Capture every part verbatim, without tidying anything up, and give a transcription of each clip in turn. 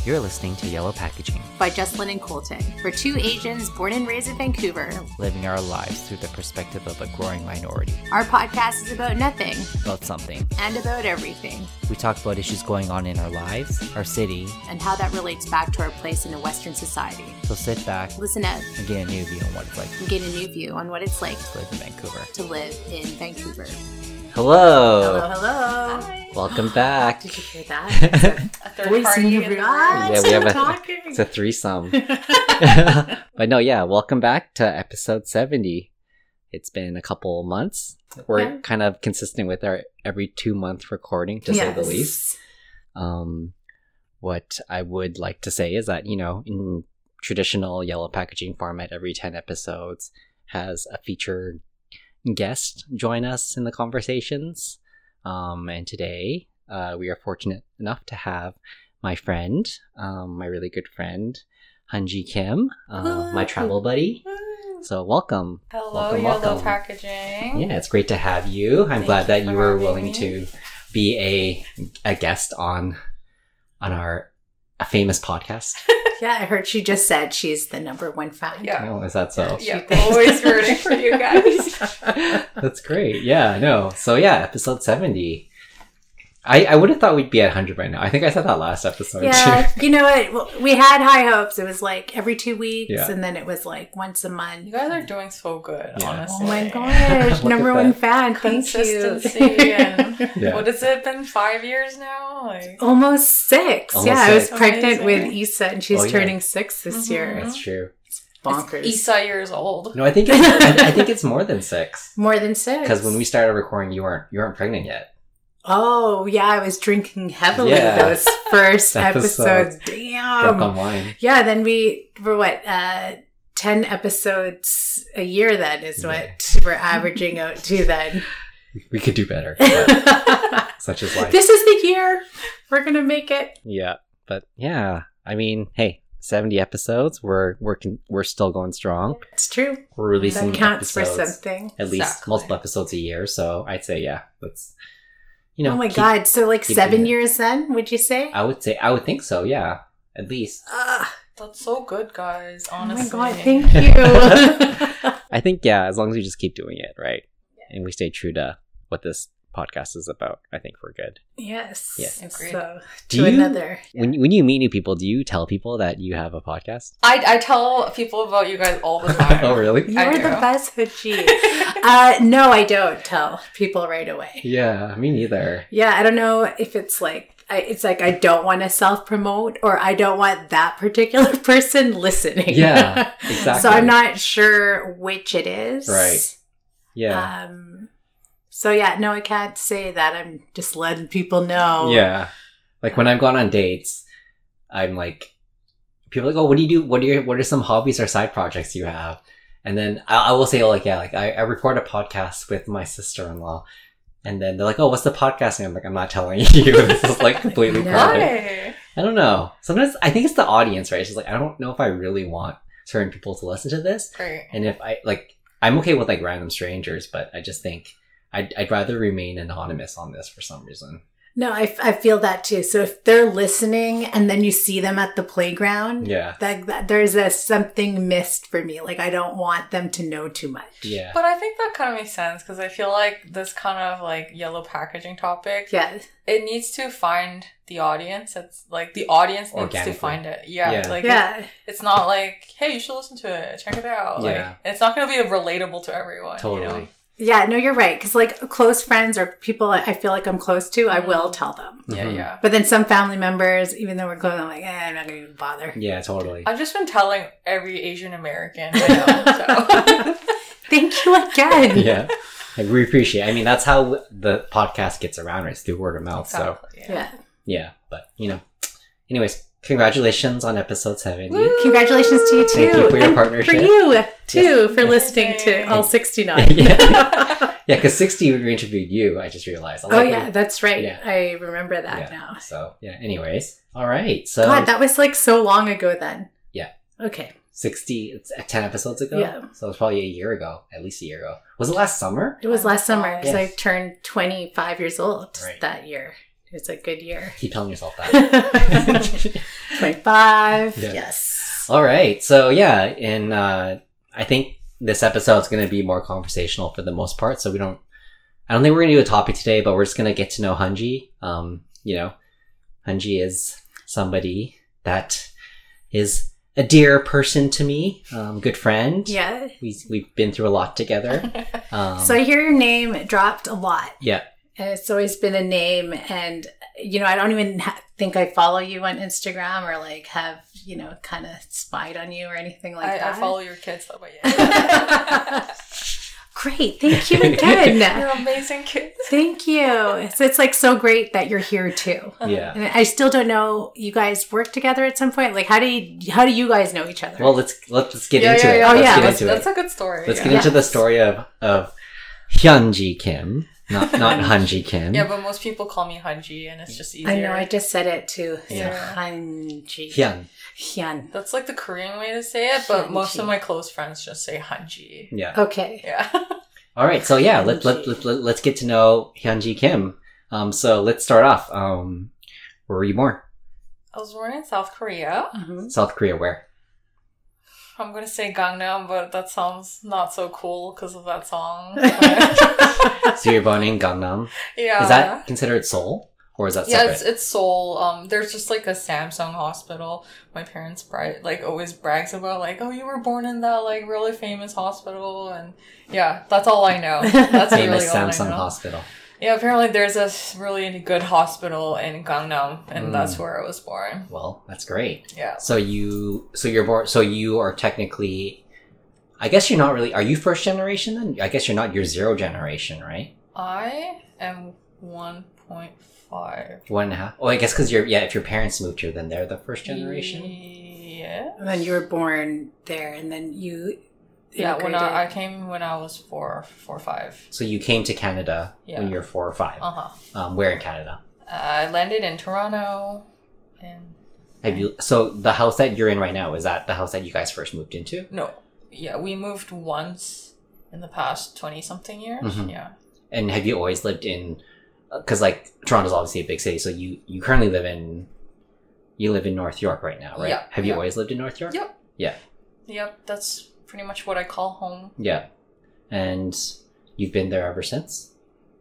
You're listening to Yellow Packaging by Jocelyn and Colton. We're two Asians born and raised in Vancouver, living our lives through the perspective of a growing minority. Our podcast is about nothing, about something, and about everything. We talk about issues going on in our lives, our city, and how that relates back to our place in a Western society. So sit back, listen up, and get a new view on what it's like. And get a new view on what it's like to live in Vancouver. To live in Vancouver. Hello. Hello, hello. Hi. Welcome back. Did you hear that? It's a, a third party. In the yeah, we have a, it's a threesome. But no, yeah, welcome back to episode seventy. It's been a couple months. We're yeah. kind of consistent with our every two month recording, to yes. say the least. Um, what I would like to say is that, you know, in traditional Yellow Packaging format, every ten episodes has a featured guest join us in the conversations. Um, and today, uh, we are fortunate enough to have my friend, um, my really good friend, Hanji Kim, uh, my travel buddy. So welcome. Hello, welcome, Yellow welcome. Packaging. Yeah, it's great to have you. I'm Thank glad you that you were willing me. to be a a guest on on our a famous podcast. Yeah, I heard she just said she's the number one fan. Yeah. Oh, is that so? Yeah, always rooting for you guys. That's great. Yeah, I know. So yeah, episode seventy. I, I would have thought we'd be at one hundred by now. I think I said that last episode yeah, too. You know what? Well, we had high hopes. It was like every two weeks, yeah. and then it was like once a month. You guys are doing so good, yeah. honestly. Oh my gosh, number one fan. Thank Consistency and yeah. what has it been? Five years now? Like almost six. Almost yeah, six. I was pregnant Amazing. with Isa, and she's oh, yeah. turning six this mm-hmm. year. That's true. It's bonkers. It's Isa years old. No, I think it's, I, I think it's more than six. More than six. Because when we started recording, you weren't you weren't pregnant yet. Oh, yeah, I was drinking heavily yeah. those first episodes. Damn. Drunk on wine. Yeah, then we, for what, uh, ten episodes a year then is what yeah. we're averaging out to then. We could do better. Such is life. This is the year. We're going to make it. Yeah, but yeah, I mean, hey, seventy episodes, we're, we're, we're still going strong. It's true. We're releasing that counts episodes, for something. At least exactly. multiple episodes a year, so I'd say, yeah, that's... You know, oh my keep, god! So like seven years then? Would you say? I would say I would think so. Yeah, at least. Uh, That's so good, guys. Honestly. Oh my god! Thank you. I think yeah, as long as we just keep doing it, right, and we stay true to what this podcast is about, I think we're good. Yes. Yes. Agreed. So do to you, another. When when you meet new people, do you tell people that you have a podcast? I I tell people about you guys all the time. Oh really? You're the best, Haji. uh, no, I don't tell people right away. Yeah, me neither. Yeah, I don't know if it's like I, it's like I don't want to self promote or I don't want that particular person listening. Yeah, exactly. So I'm not sure which it is. Right. Yeah. Um. So yeah, no, I can't say that. I'm just letting people know. Yeah. Like when I've gone on dates, I'm like, people are like, oh, what do you do? What are your, what are some hobbies or side projects you have? And then I, I will say, like, yeah, like I, I record a podcast with my sister-in-law. And then they're like, oh, what's the podcast name? I'm like, I'm not telling you. This is like completely private. I don't know. Sometimes I think it's the audience, right? It's just like, I don't know if I really want certain people to listen to this. Right. And if I, like, I'm okay with like random strangers, but I just think I'd, I'd rather remain anonymous on this for some reason. No, I, I feel that too. So if they're listening and then you see them at the playground, yeah, that, that there's a something missed for me. Like I don't want them to know too much. Yeah, but I think that kind of makes sense because I feel like this kind of like yellow packaging topic, yeah, it needs to find the audience. It's like the audience needs to find it. Yeah, yeah. like yeah. It, it's not like, hey, you should listen to it, check it out. Like, yeah, it's not going to be relatable to everyone. Totally. You know? Yeah, no, you're right. Because like close friends or people I feel like I'm close to, I will tell them. Yeah, mm-hmm. yeah. But then some family members, even though we're close, I'm like, eh, I'm not going to even bother. Yeah, totally. I've just been telling every Asian American I know, so. Thank you again. Yeah. Like, we appreciate it. I mean, that's how the podcast gets around, right? It's through word of mouth. Exactly, so, yeah. yeah. Yeah, but, you know. Anyways, congratulations on episode seventy. Woo! Congratulations to you, too. Thank you for your and partnership. For you, too, yes. for listening to all sixty-nine. yeah, yeah, because sixty, we interviewed you, I just realized. I oh, like yeah, you. that's right. Yeah. I remember that yeah. now. So, yeah, anyways. All right. So, God, that was like so long ago then. Yeah. Okay. sixty, it's ten episodes ago? Yeah. So it was probably a year ago, at least a year ago. Was it last summer? It was last summer because Yes. I turned twenty-five years old Right. that year. It's a good year. Keep telling yourself that. twenty-five. Yeah. Yes. All right. So yeah, and uh, I think this episode is going to be more conversational for the most part. So we don't, I don't think we're going to do a topic today, but we're just going to get to know Hunji. Um, you know, Hunji is somebody that is a dear person to me, um, good friend. Yeah. We, we've been through a lot together. Um, So I hear your name dropped a lot. yeah. And it's always been a name. And, you know, I don't even ha- think I follow you on Instagram or like have, you know, kind of spied on you or anything like I, that. I follow your kids, though, but yeah. Great. Thank you again. You're amazing kids. Thank you. It's, it's like so great that you're here too. Yeah. And I still don't know, you guys work together at some point? Like, how do you, how do you guys know each other? Well, let's, let's, let's get yeah, into yeah, it. yeah. Oh, let's yeah. get That's, into that's it. a good story. Let's yeah. get into the Yes. story of, of Hyunji Kim, not, not Hunji Kim. Yeah, but most people call me Hunji, and it's just easier. I know, I just said it too. Yeah. Hanji. Hyun. Hyun. That's like the Korean way to say it, but most Hunji. of my close friends just say Hunji. Yeah. Okay. Yeah. All right. So yeah, let, let, let, let, let's get to know Hyunji Kim. Um, so let's start off. Um, where were you born? I was born in South Korea. Mhm. South Korea, where? I'm gonna say Gangnam, but that sounds not so cool because of that song. So you're born in Gangnam. yeah. Is that considered Seoul? Or is that Yeah, separate? it's it's Seoul. Um, there's just like a Samsung hospital. My parents bri- like always brags about like, oh, you were born in that like really famous hospital, and yeah, that's all I know. That's Famous really all Samsung I know. hospital. Yeah, apparently there's a really good hospital in Gangnam, and Mm. that's where I was born. Well, that's great. Yeah. So you, so you're born, so you are technically, I guess you're not really, are you first generation then? I guess you're not, you're zero generation, right? I am one point five. One and a half. Oh, I guess because you're, yeah, if your parents moved here, then they're the first generation. Yeah. And then you were born there, and then you. Yeah, when I, I immigrated. came when I was four, four, five. So you came to Canada Yeah. when you were four or five. Uh huh. Um, where in Canada? I landed in Toronto, and Have you, so the house that you're in right now, is that the house that you guys first moved into? no, yeah, we moved once in the past twenty something years. Mhm. Yeah. And have you always lived in, because like Toronto's obviously a big city, so you, you currently live in, you live in North York right now, right? Yeah, Have you yeah. always lived in North York? Yep. Yeah. Yep. That's pretty much what I call home. Yeah. And you've been there ever since?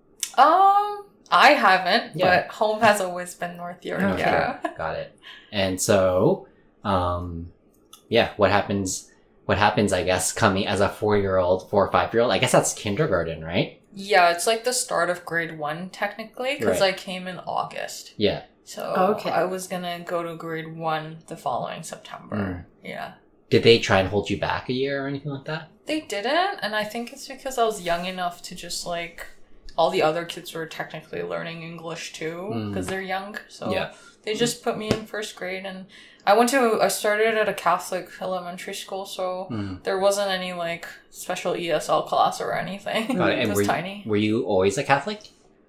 Um, I haven't, Yeah. but home has always been North York. North yeah. York. Got it. And so, um, yeah, what happens, what happens, I guess, coming as a four-year-old, four or five-year-old? I guess that's kindergarten, right? Yeah, it's like the start of grade one technically because Right. I came in August. Yeah. So Okay. I was gonna go to grade one the following September. Mm. Yeah. Did they try and hold you back a year or anything like that? They didn't, and I think it's because I was young enough to just like all the other kids were technically learning English too Mm. because they're young. So Yeah. they just put me in first grade, and I went to I started at a Catholic elementary school, so Mm. there wasn't any like special E S L class or anything. Got it. It And was were, tiny. You, were you always a Catholic?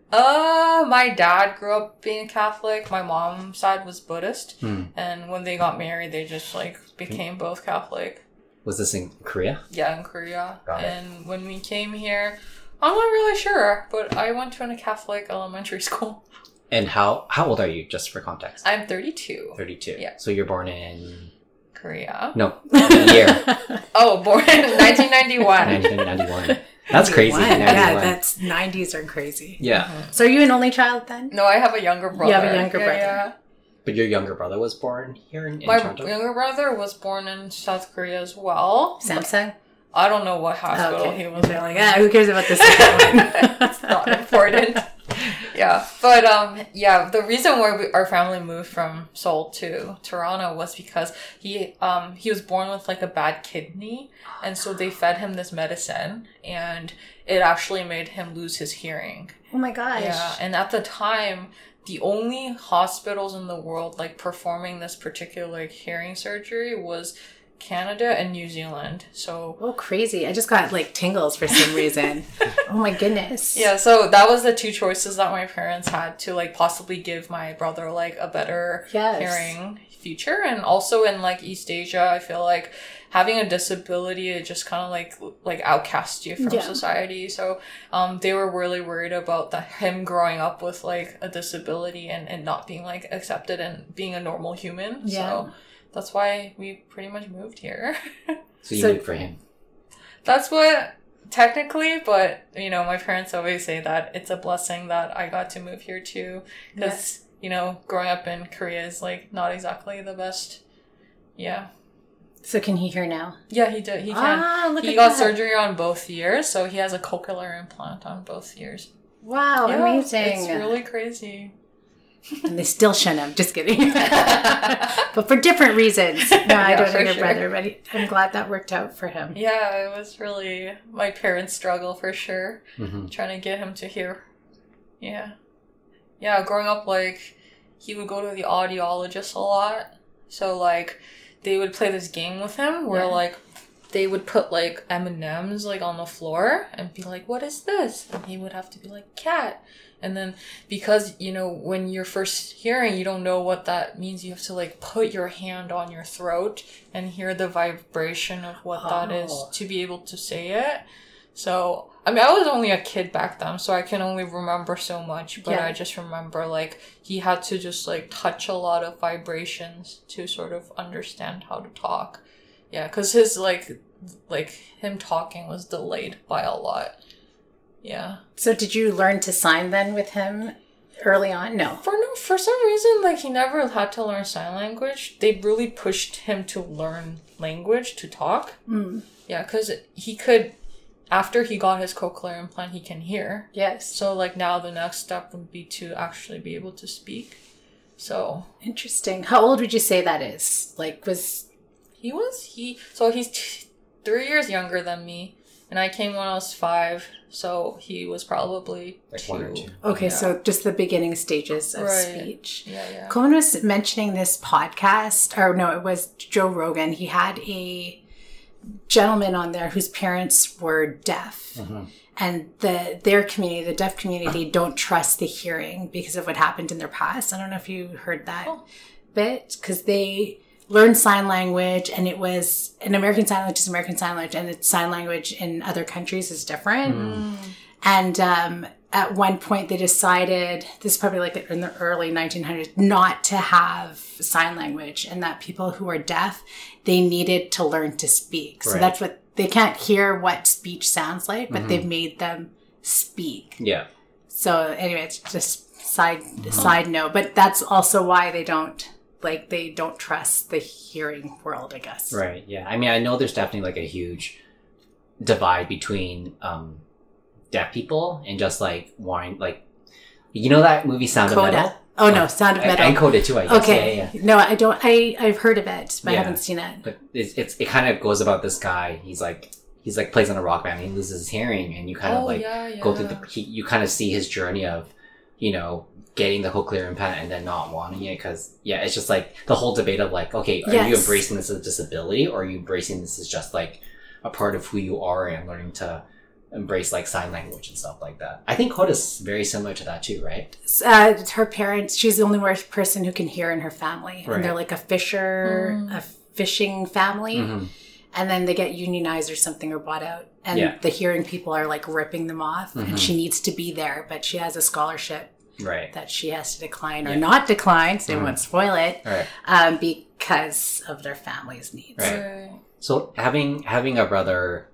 Uh, my dad grew up being a Catholic. My mom's side was Buddhist, Hmm. and when they got married, they just like became both Catholic. Was this in Korea? Yeah, in Korea. Got it. And when we came here, I'm not really sure, but I went to a Catholic elementary school. And how how old are you, just for context? I'm thirty-two. thirty-two. Yeah. So you're born in... Korea. No, year. Oh, born in nineteen ninety-one. nineteen ninety-one. That's crazy. What? Yeah, ninety-one. that's nineties are crazy. Yeah. So are you an only child then? No, I have a younger brother. have a younger Yeah, brother. yeah. But your younger brother was born here in, in My Toronto? younger brother was born in South Korea as well. Samsung? I don't know what hospital Okay. he was They're in. like, ah, who cares about this second one? It's not important. Yeah, but um, yeah, the reason why we, our family moved from Seoul to Toronto was because he um he was born with like a bad kidney, and so they fed him this medicine, and it actually made him lose his hearing. Oh my gosh. Yeah, and at the time, the only hospitals in the world like performing this particular like hearing surgery was Canada and New Zealand. So Oh, crazy. I just got like tingles for some reason. Oh my goodness. yeah, so that was the two choices that my parents had to like possibly give my brother like a better Yes. hearing future. And also in like East Asia, I feel like having a disability, it just kind of like like outcast you from Yeah. society. So um they were really worried about the him growing up with like a disability and, and not being like accepted and being a normal human. Yeah. So that's why we pretty much moved here. So you So- moved for him. That's what technically, but you know, my parents always say that it's a blessing that I got to move here too, because you know, growing up in Korea is like not exactly the best. Yeah. So can he hear now? Yeah, he did. He can. Ah, look he at got that. surgery on both ears, so he has a cochlear implant on both ears. Wow, Yeah, amazing. It's really crazy. And they still shun him. Just kidding. But for different reasons. No, I Yeah, don't for know your sure. brother, but he- I'm glad that worked out for him. Yeah, it was really my parents' struggle for sure. Mm-hmm. Trying to get him to hear. Yeah. Yeah, growing up, like, he would go to the audiologist a lot. So, like, they would play this game with him where, Yeah. like, they would put, like, M and M's, like, on the floor and be like, what is this? And he would have to be like, cat. And then, because, you know, when you're first hearing, you don't know what that means. You have to, like, put your hand on your throat and hear the vibration of what that is Oh. to be able to say it. So, I mean, I was only a kid back then, so I can only remember so much. But Yeah. I just remember, like, he had to just, like, touch a lot of vibrations to sort of understand how to talk. Yeah, because his, like, like, him talking was delayed by a lot. Yeah. So did you learn to sign then with him early on? No. For no, for some reason, like, he never had to learn sign language. They really pushed him to learn language, to talk. Mm. Yeah, because he could, after he got his cochlear implant, he can hear. Yes. So, like, now the next step would be to actually be able to speak. So, Interesting. How old would you say that is? Like, was... he was, he, so he's t- three years younger than me. And I came when I was five. So, he was probably Like two. one or two. Okay, Yeah. so just the beginning stages of Right. speech. Yeah, yeah. Cohen was mentioning this podcast, or no, it was Joe Rogan. He had a gentleman on there whose parents were deaf. Mm-hmm. And the their community, the deaf community, don't trust the hearing because of what happened in their past. I don't know if you heard that Oh. bit, because they learned sign language, and it was an American Sign Language is American Sign Language, and the sign language in other countries is different. Mm. And um, at one point, they decided, this is probably like in the early nineteen hundreds, not to have sign language, and that people who are deaf, they needed to learn to speak. So Right. that's what, they can't hear what speech sounds like, but they've made them speak. Yeah. So anyway, it's just side side note, but that's also why they don't, like, they don't trust the hearing world, I guess. Right. Yeah. I mean, I know there's definitely like a huge divide between um, deaf people and just like wanting, like, you know that movie Sound of Metal? Coda. Oh no, Sound of I- Metal. And Coda too, I guess. Okay. Yeah, yeah. No, I don't. I I've heard of it, but I Yeah. haven't seen it. But it's, it's it kind of goes about this guy. He's like he's like plays on a rock band. And he loses his hearing, and you kind of Oh, like yeah, yeah. go through the. He, you kind of see his journey of, you know, getting the cochlear implant and then not wanting it because yeah, it's just like the whole debate of like, okay, are you Yes. embracing this as a disability or are you embracing this as just like a part of who you are and learning to embrace like sign language and stuff like that. I think Coda's very similar to that too, right? Uh, her parents. She's the only worst person who can hear in her family, Right. and they're like a fisher, Mm. a fishing family. Mm-hmm. And then they get unionized or something or bought out. And Yeah. the hearing people are like ripping them off. Mhm. And she needs to be there, but she has a scholarship Right. that she has to decline or Yeah. not decline, so they Mhm. won't spoil it, All right. um, because of their family's needs. Right. Right. So having having a brother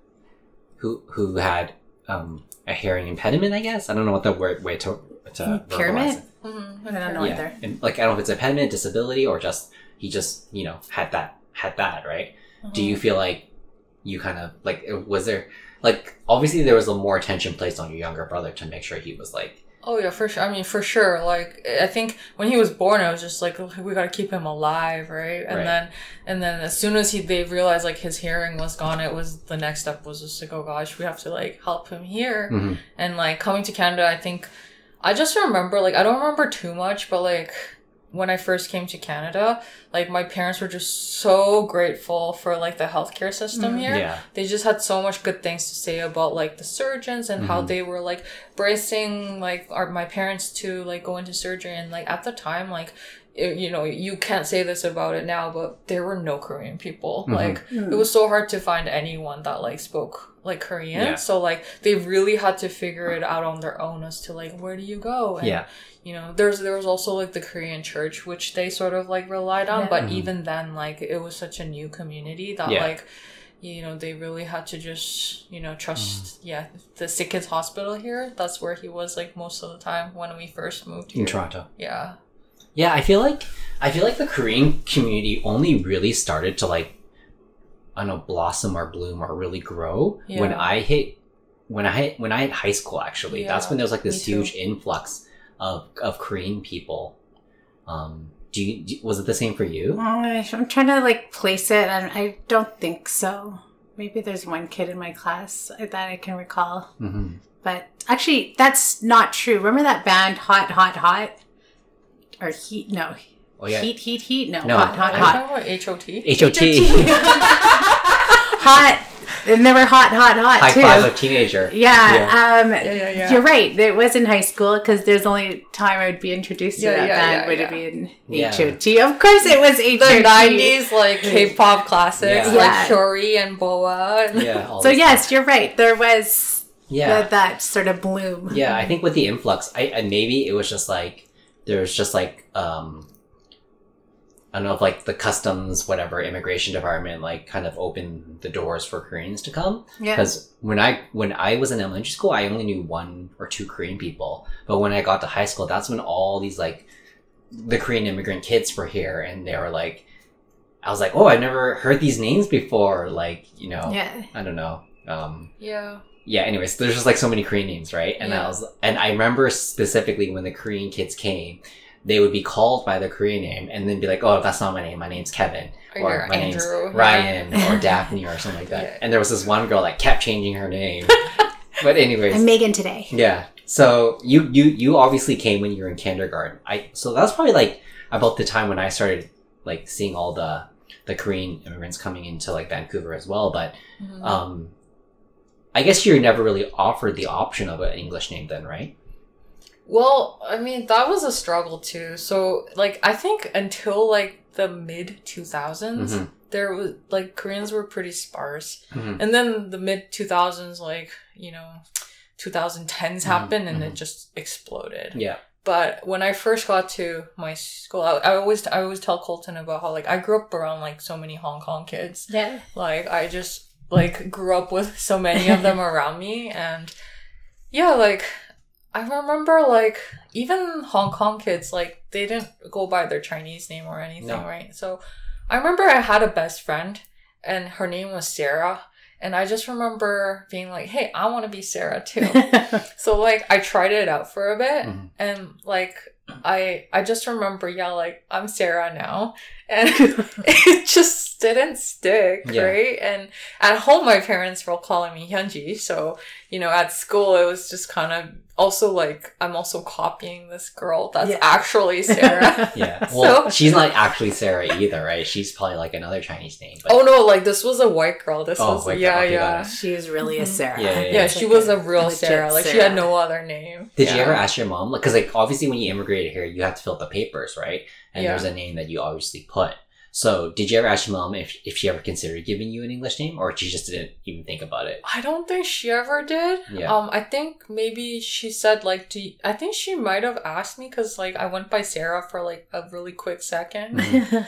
who who had um, a hearing impediment, I guess I don't know what the word way to to Impairment? verbalize it. Mm-hmm. I don't know Yeah, either. and like I don't know if it's impediment, disability, or just he just you know had that had that right. Do you feel like you kind of like was there like obviously there was a more attention placed on your younger brother to make sure he was like Oh yeah, for sure. I mean, for sure. Like, I think when he was born, I was just like, we gotta keep him alive, right? And Right. then, and then as soon as he they realized like his hearing was gone, it was the next step was just like, oh gosh, we have to like help him hear. Mhm. And like coming to Canada, I think I just remember like I don't remember too much, but like when I first came to Canada, like my parents were just so grateful for like the healthcare system Mhm. here. yeah They just had so much good things to say about like the surgeons and how Mhm. they were like bracing like our my parents to like go into surgery, and like at the time like it, you know, you can't say this about it now, but there were no Korean people. Mm-hmm. Like, mm-hmm. it was so hard to find anyone that, like, spoke, like, Korean. Yeah. So, like, they really had to figure it out on their own as to, like, where do you go? And, yeah. you know, there's there was also, like, the Korean church, which they sort of, like, relied on. Yeah. But mm-hmm. even then, like, it was such a new community that, yeah. like, you know, they really had to just, you know, trust, mm. yeah, the Sick Kids Hospital here. That's where he was, like, most of the time when we first moved here. In Toronto. Yeah. Yeah, I feel like, I feel like the Korean community only really started to, like, I don't know, blossom or bloom or really grow yeah. when I hit, when I hit, when I hit high school, actually. Yeah, that's when there was, like, this huge influx of, of Korean people. Um, Do you, do, was it the same for you? Oh, I'm trying to, like, place it, and I don't think so. Maybe there's one kid in my class that I can recall. Mm-hmm. But actually, that's not true. Remember that band, Hot, Hot, Hot? Or Heat? No. Oh, yeah. Heat, Heat, Heat? No, no. Hot, Hot, Hot. Hot. H O T? H O T. Hot. And they were hot, hot, hot, High too. five of teenager. Yeah. Yeah. Um, yeah, yeah, yeah. You're right. It was in high school because there's only time I would be introduced to yeah, that yeah, band yeah, would yeah. have been Yeah. H O T. Of course it was H O T. The nineties, like, K-pop classics, Yeah. like Yeah. Shori and Boa. And Yeah. all So this yes, stuff. you're right. There was Yeah. that, that sort of bloom. Yeah, I think with the influx, I, I maybe it was just like, there's just like, um, I don't know if like the customs, whatever, immigration department, like kind of opened the doors for Koreans to come. Yeah. Because when I, when I was in elementary school, I only knew one or two Korean people. But when I got to high school, that's when all these like, the Korean immigrant kids were here and they were like, I was like, oh, I've never heard these names before. Like, you know, Yeah. I don't know. Um, Yeah. yeah, anyways, there's just like so many Korean names, right? And Yeah. I was, and I remember specifically when the Korean kids came, they would be called by the Korean name and then be like, oh, that's not my name. My name's Kevin. Or, Or my name's Andrew. Ryan or Daphne or something like that. Yeah. And there was this one girl that kept changing her name. But anyways. I'm Megan today. Yeah. So you, you, you obviously came when you were in kindergarten. I, so that was probably like about the time when I started like seeing all the, the Korean immigrants coming into like Vancouver as well. But, Mm-hmm. um, I guess you were never really offered the option of an English name then, right? Well, I mean, that was a struggle too. So, like, I think until like the mid two thousands, Mm-hmm. there was like Koreans were pretty sparse, Mm-hmm. and then the mid two thousands, like you know, twenty tens Mm-hmm. happened, and Mm-hmm. it just exploded. Yeah. But when I first got to my school, I, I always I always tell Colton about how like I grew up around like so many Hong Kong kids. Yeah. Like I just like grew up with so many of them around me, and yeah, like. I remember, like, even Hong Kong kids, like, they didn't go by their Chinese name or anything, No. right? So, I remember I had a best friend, and her name was Sarah, and I just remember being like, hey, I want to be Sarah, too. So, like, I tried it out for a bit, Mm-hmm. and, like, I I just remember, yeah, like, I'm Sarah now, and it just didn't stick, Yeah. right? And at home, my parents were calling me Hyunji, so, you know, at school, it was just kind of also like, I'm also copying this girl that's Yeah. actually Sarah. Yeah. Well, So- she's not actually Sarah either, right? She's probably like another Chinese name. But Oh no, like this was a white girl. This Oh, was, white girl. yeah, Okay, got yeah. it. She is really a Sarah. Yeah, yeah, Yeah, yeah. she was a real legit Sarah. Like she Sarah. had no other name. Did yeah. you ever ask your mom? Because like obviously when you immigrated here, you have to fill out the papers, right? And Yeah. there's a name that you obviously put. So did you ever ask your mom if if she ever considered giving you an English name, or she just didn't even think about it? I don't think she ever did. Yeah. Um, I think maybe she said like, do you, I think she might have asked me because like I went by Sarah for like a really quick second.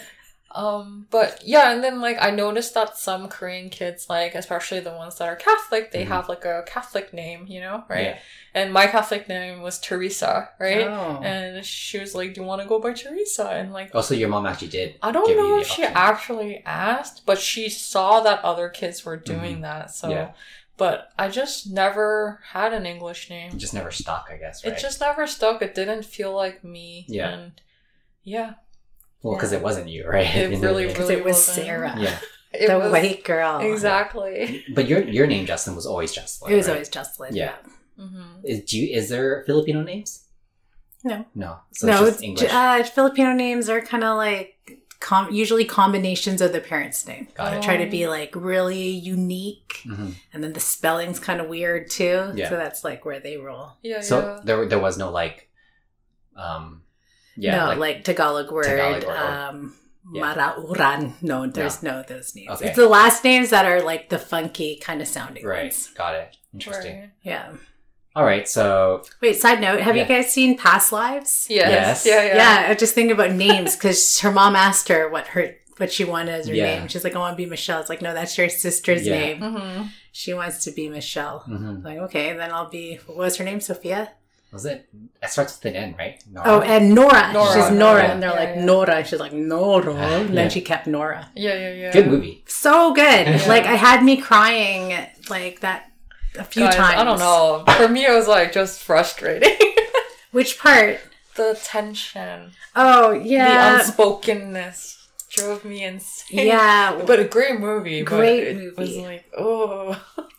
Um, but yeah, and then like I noticed that some Korean kids, like especially the ones that are Catholic, they Mhm. have like a Catholic name, you know, right? Yeah. And my Catholic name was Teresa, right? Oh. And she was like, "Do you want to go by Teresa?" And like, Also, your mom actually did. I don't give you know the if she option. actually asked, but she saw that other kids were doing Mhm. that. So, Yeah. but I just never had an English name. It just never stuck, I guess, right? It just never stuck. It didn't feel like me. Yeah. And yeah, well, because it wasn't you, right? It In the really, day. Because really it was wasn't. Sarah. Yeah. it the was white girl. exactly. But your your name, Justin, was always Justin. It was right? always Jocelyn. Yeah. Mm-hmm. Is do you, is there Filipino names? No. No. So no, it's just it's, English. uh, Filipino names are kind of like com- usually combinations of the parent's name. Got it. Try to be like really unique, Mhm. and then the spelling's kind of weird too. Yeah. So that's like where they roll. Yeah, So yeah. there there was no like, um, Yeah, no, like, like, Tagalog word. Tagalog word. Um, Yeah. Marauran. No, there's no, No. those names. Okay. It's the last names that are like the funky kind of sounding right. ones. Got it. Interesting. Right. Yeah. All right. So Wait, side note, have Yeah. you guys seen Past Lives? Yes. Yes. Yeah, yeah. Yeah, I just think about names because her mom asked her what her what she wanted as her Yeah. name. She's like, I want to be Michelle. It's like, no, that's your sister's Yeah. name. Mm-hmm. She wants to be Michelle. mhm. Like, okay, then I'll be, what was her name? Sophia? was it? It starts with an N, right? Nora? Oh, and Nora. Nora. She's Nora. Yeah. And they're Yeah, like, yeah. Nora. She's like, Nora. And then Yeah. she kept Nora. Yeah, yeah, yeah. Good movie. So good. Yeah. Like, I had me crying like that a few Guys, times. I don't know. For me, it was like just frustrating. Which part? The tension, Oh, the yeah. unspokenness drove me insane. Yeah. But a great movie. Great but it movie. was like, oh.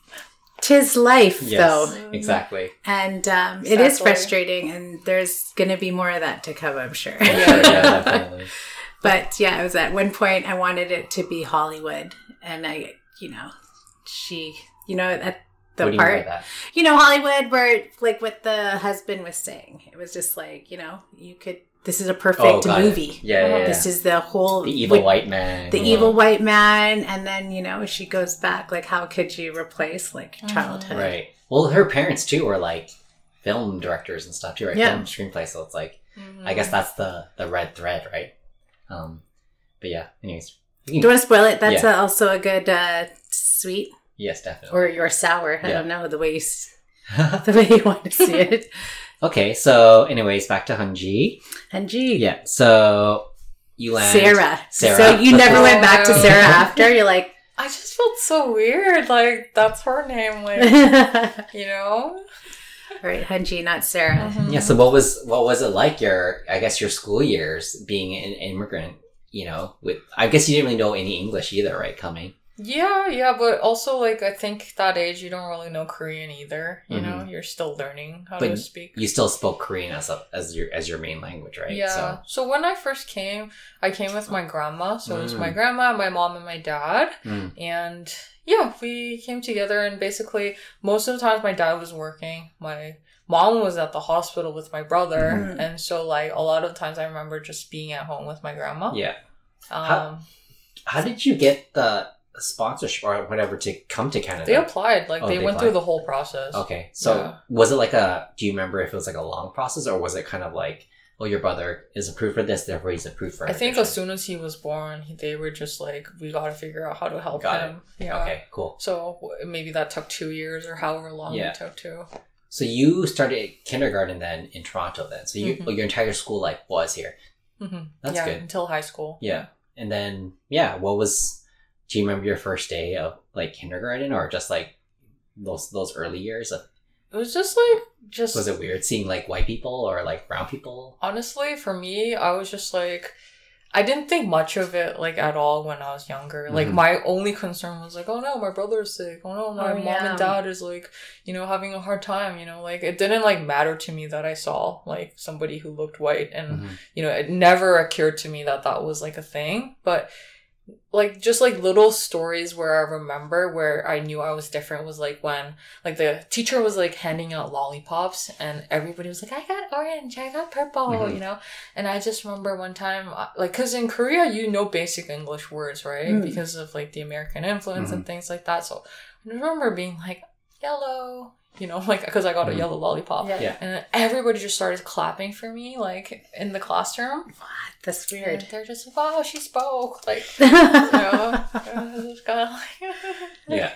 Tis life, Yes. though. Exactly. And um, it is Exactly. frustrating, and there's going to be more of that to come, I'm sure. Yeah, yeah, definitely. But yeah, it was at one point I wanted it to be Hollywood, and I, you know, she, you know, at the what do you part, mean by that? you know, Hollywood, where like what the husband was saying, it was just like, you know, you could. This is a perfect Oh, got it. movie. Yeah, yeah, yeah. This is the whole The evil with- white man. the yeah. evil white man, and then you know she goes back. Like, how could you replace like childhood? Right. Well, her parents too were like film directors and stuff too, right? Yeah. Film screenplay. So it's like, Mhm. I guess that's the the red thread, right? Um, but yeah. Anyways, we Do you can- want to spoil it? That's Yeah. a, also a good uh, sweet, yes, definitely. or your sour. I Yeah. don't know the way you s- the way you want to see it. Okay. So, anyways, back to Hunji. And gee, Yeah. So you land Sarah. Sarah. So you never Oh, went back to no. Sarah after. You're like, I just felt so weird. Like, that's her name. Like, all you know? right, Hunji, not Sarah. Mhm. Yeah. So what was what was it like your I guess your school years being an immigrant? You know, with I guess you didn't really know any English either, right? Coming. Yeah, yeah, but also, like, I think that age you don't really know Korean either. You Mhm. know, you're still learning how But to speak. You still spoke Korean as a, as your as your main language, right? Yeah. So, So. when I first came, I came with my grandma. So it was Mm. my grandma, my mom, and my dad. mm, And yeah, we came together, and basically, most of the times my dad was working. My mom was at the hospital with my brother. Mhm. And so, like, a lot of times I remember just being at home with my grandma. yeah. Um, How- How did you get the sponsorship or whatever to come to Canada? they applied. Like, Oh, they, they went applied. through the whole process. Okay. So Yeah. was it like a? Do you remember if it was like a long process or was it kind of like, oh, your brother is approved for this, therefore he's approved for? I think immigration? as soon as he was born, he- they were just like, we got to figure out how to help Got him. Yeah. Okay. Cool. So w- maybe that took two years or however long Yeah. it took to. So you started kindergarten then in Toronto then. So you Mhm. your entire school life was here. hmm That's yeah, good. until high school. Yeah. And then yeah, what was? Do you remember your first day of like kindergarten or just like those those early years? Of, It was just like, just was it weird seeing like white people or like brown people? honestly, for me, I was just like, I didn't think much of it like at all when I was younger. Like Mhm. my only concern was like, oh no, my brother's sick. Oh no, my Oh, mom yeah. and dad is like, you know, having a hard time. You know, like it didn't like matter to me that I saw like somebody who looked white, and Mhm. you know, it never occurred to me that that was like a thing. But like just like little stories where I remember where I knew I was different was like when like the teacher was like handing out lollipops and everybody was like, I got orange, I got purple, Mhm. you know? And I just remember one time, uh, like, cause in Korea, you know basic English words, right? Mm. Because of like the American influence and Mhm. things like that. So I remember being like, yellow, you know, like, cause I got a Mhm. yellow lollipop. Yeah. Yeah. And then everybody just started clapping for me, like, in the classroom. What? That's And weird. they're just like, wow, she spoke. Like, you know, it was kind of like... Yeah.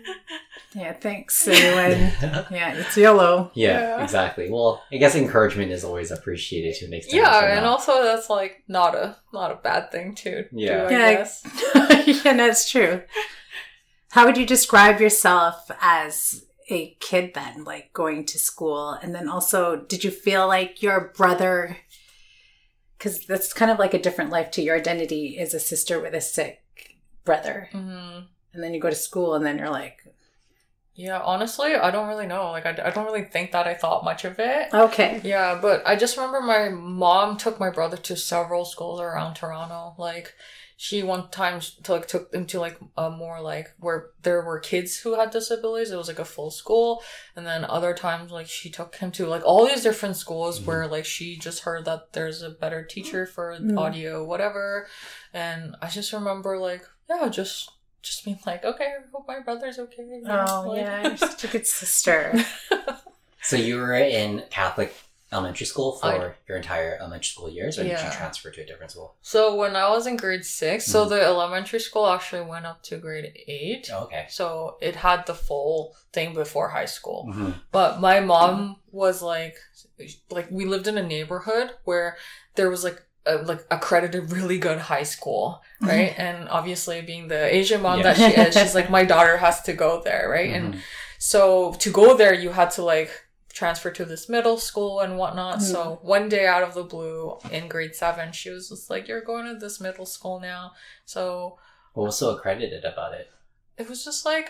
Yeah, thanks. Anyone. Yeah, it's yellow. Yeah, Yeah. exactly. Well, I guess encouragement is always appreciated to an extent. Yeah, but and not- also that's like not a not a bad thing to Yeah. do, I Yeah. guess. Yeah, that's true. How would you describe yourself as a kid then, like going to school? And then also, did you feel like your brother, because that's kind of like a different life to your identity, is a sister with a sick brother. hmm And then you go to school and then you're like, Yeah, honestly, I don't really know. Like, I, I don't really think that I thought much of it. okay. Yeah, but I just remember my mom took my brother to several schools around Toronto. Like, she one time to, like, took them to like a more like where there were kids who had disabilities. It was like a full school. And then other times like she took him to like all these different schools mm-hmm. where like she just heard that there's a better teacher for mm-hmm. audio, whatever. And I just remember like, yeah, just just being like, okay, I hope my brother's okay. You know, oh, like, yeah, you're such a good sister. So you were in Catholic elementary school for I, your entire elementary school years, or yeah. did you transfer to a different school? So when I was in grade six, mm-hmm. so the elementary school actually went up to grade eight. Oh, okay. So it had the full thing before high school. Mm-hmm. But my mom was like, like we lived in a neighborhood where there was like a, like accredited really good high school, right? Mm-hmm. And obviously being the Asian mom yeah. that she is, she's like, my daughter has to go there, right? Mm-hmm. And so to go there, you had to like transfer to this middle school and whatnot. Mm-hmm. So one day out of the blue in grade seven, she was just like, you're going to this middle school now. So what was so accredited about it? It was just like,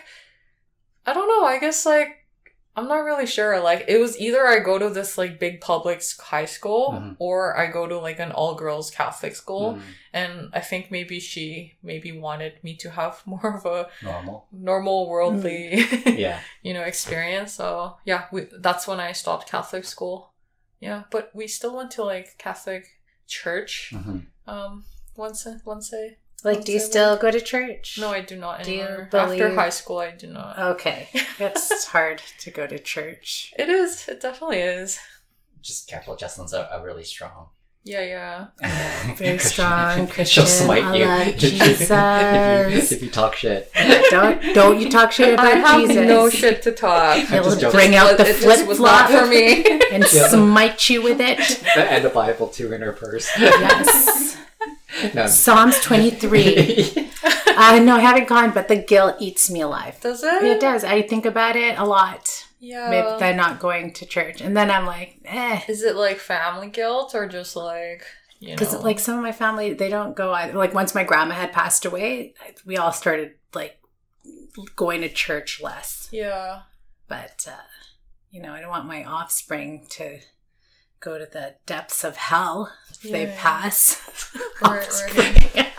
I don't know, I guess like, I'm not really sure. Like, it was either I go to this like big public high school mm-hmm. or I go to like an all girls Catholic school. Mm-hmm. And I think maybe she maybe wanted me to have more of a normal, normal worldly, mm-hmm. yeah, you know, experience. So yeah, we, that's when I stopped Catholic school. Yeah, but we still went to like Catholic church. Mm-hmm. Um, once a once a. Like, do you still go to church? No, I do not anymore. Do you believe... After high school, I do not. Okay. It's hard to go to church. It is. It definitely is. Just Catholic Justin's are, are really strong. Yeah, yeah. yeah very strong Christian. She'll smite I you. love Jesus. if, you, if you talk shit. Don't don't you talk shit about I have Jesus. no shit to talk. He'll bring out the flip flop for me and yeah. smite you with it. And the Bible too in her purse. Yes. No. Psalms twenty-three. uh, no, I haven't gone, but the guilt eats me alive. Does it? It does. I think about it a lot. Yeah. Maybe they're not going to church. And then I'm like, eh. Is it like family guilt or just like, you know? Because like some of my family, they don't go either. Like once my grandma had passed away, we all started like going to church less. Yeah. But, uh, you know, I don't want my offspring to go to the depths of hell if yeah. they pass. Right, right.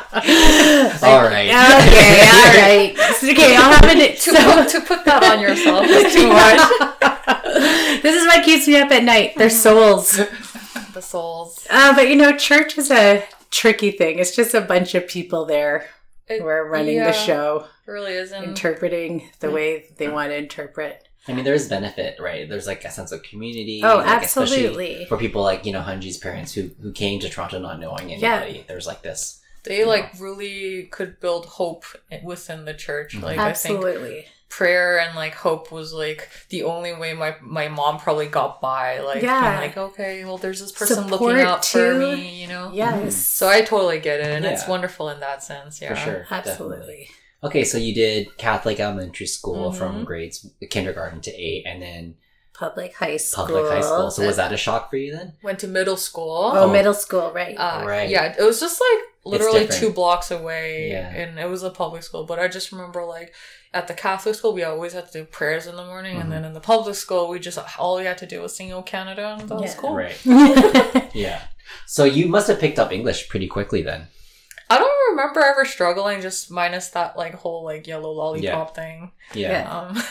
all right. Okay, all right. Okay, I'll have it. To, so, put, to put that on yourself is too much. This is what keeps me up at night. Their souls. The souls. Uh, but, you know, church is a tricky thing. It's just a bunch of people there it, who are running yeah, the show. It really isn't. Interpreting the way they want to interpret. I mean, there is benefit, right? There's like a sense of community. Oh, like, absolutely. For people like, you know, Hunji's parents who, who came to Toronto not knowing anybody. Yeah. There's like this. They like know. really could build hope within the church. Like absolutely. I think prayer and like hope was like the only way my, my mom probably got by. Like, yeah. like, okay, well, there's this person Support looking out too. for me, you know? Yes. So I totally get it. And yeah. it's wonderful in that sense. Yeah. For sure. Absolutely. Definitely. Okay, so you did Catholic elementary school mm-hmm. from grades kindergarten to eight, and then public high school. Public high school. So was that a shock for you then? Went to middle school. Oh, oh. middle school, right? Uh, right. Yeah, it was just like literally two blocks away, yeah. and it was a public school. But I just remember like at the Catholic school, we always had to do prayers in the morning, mm-hmm. and then in the public school, we just all we had to do was sing "O Canada," and that yeah. was cool. Right. Yeah. So you must have picked up English pretty quickly then. I don't remember ever struggling, just minus that like whole like yellow lollipop yeah. thing. Yeah. Um,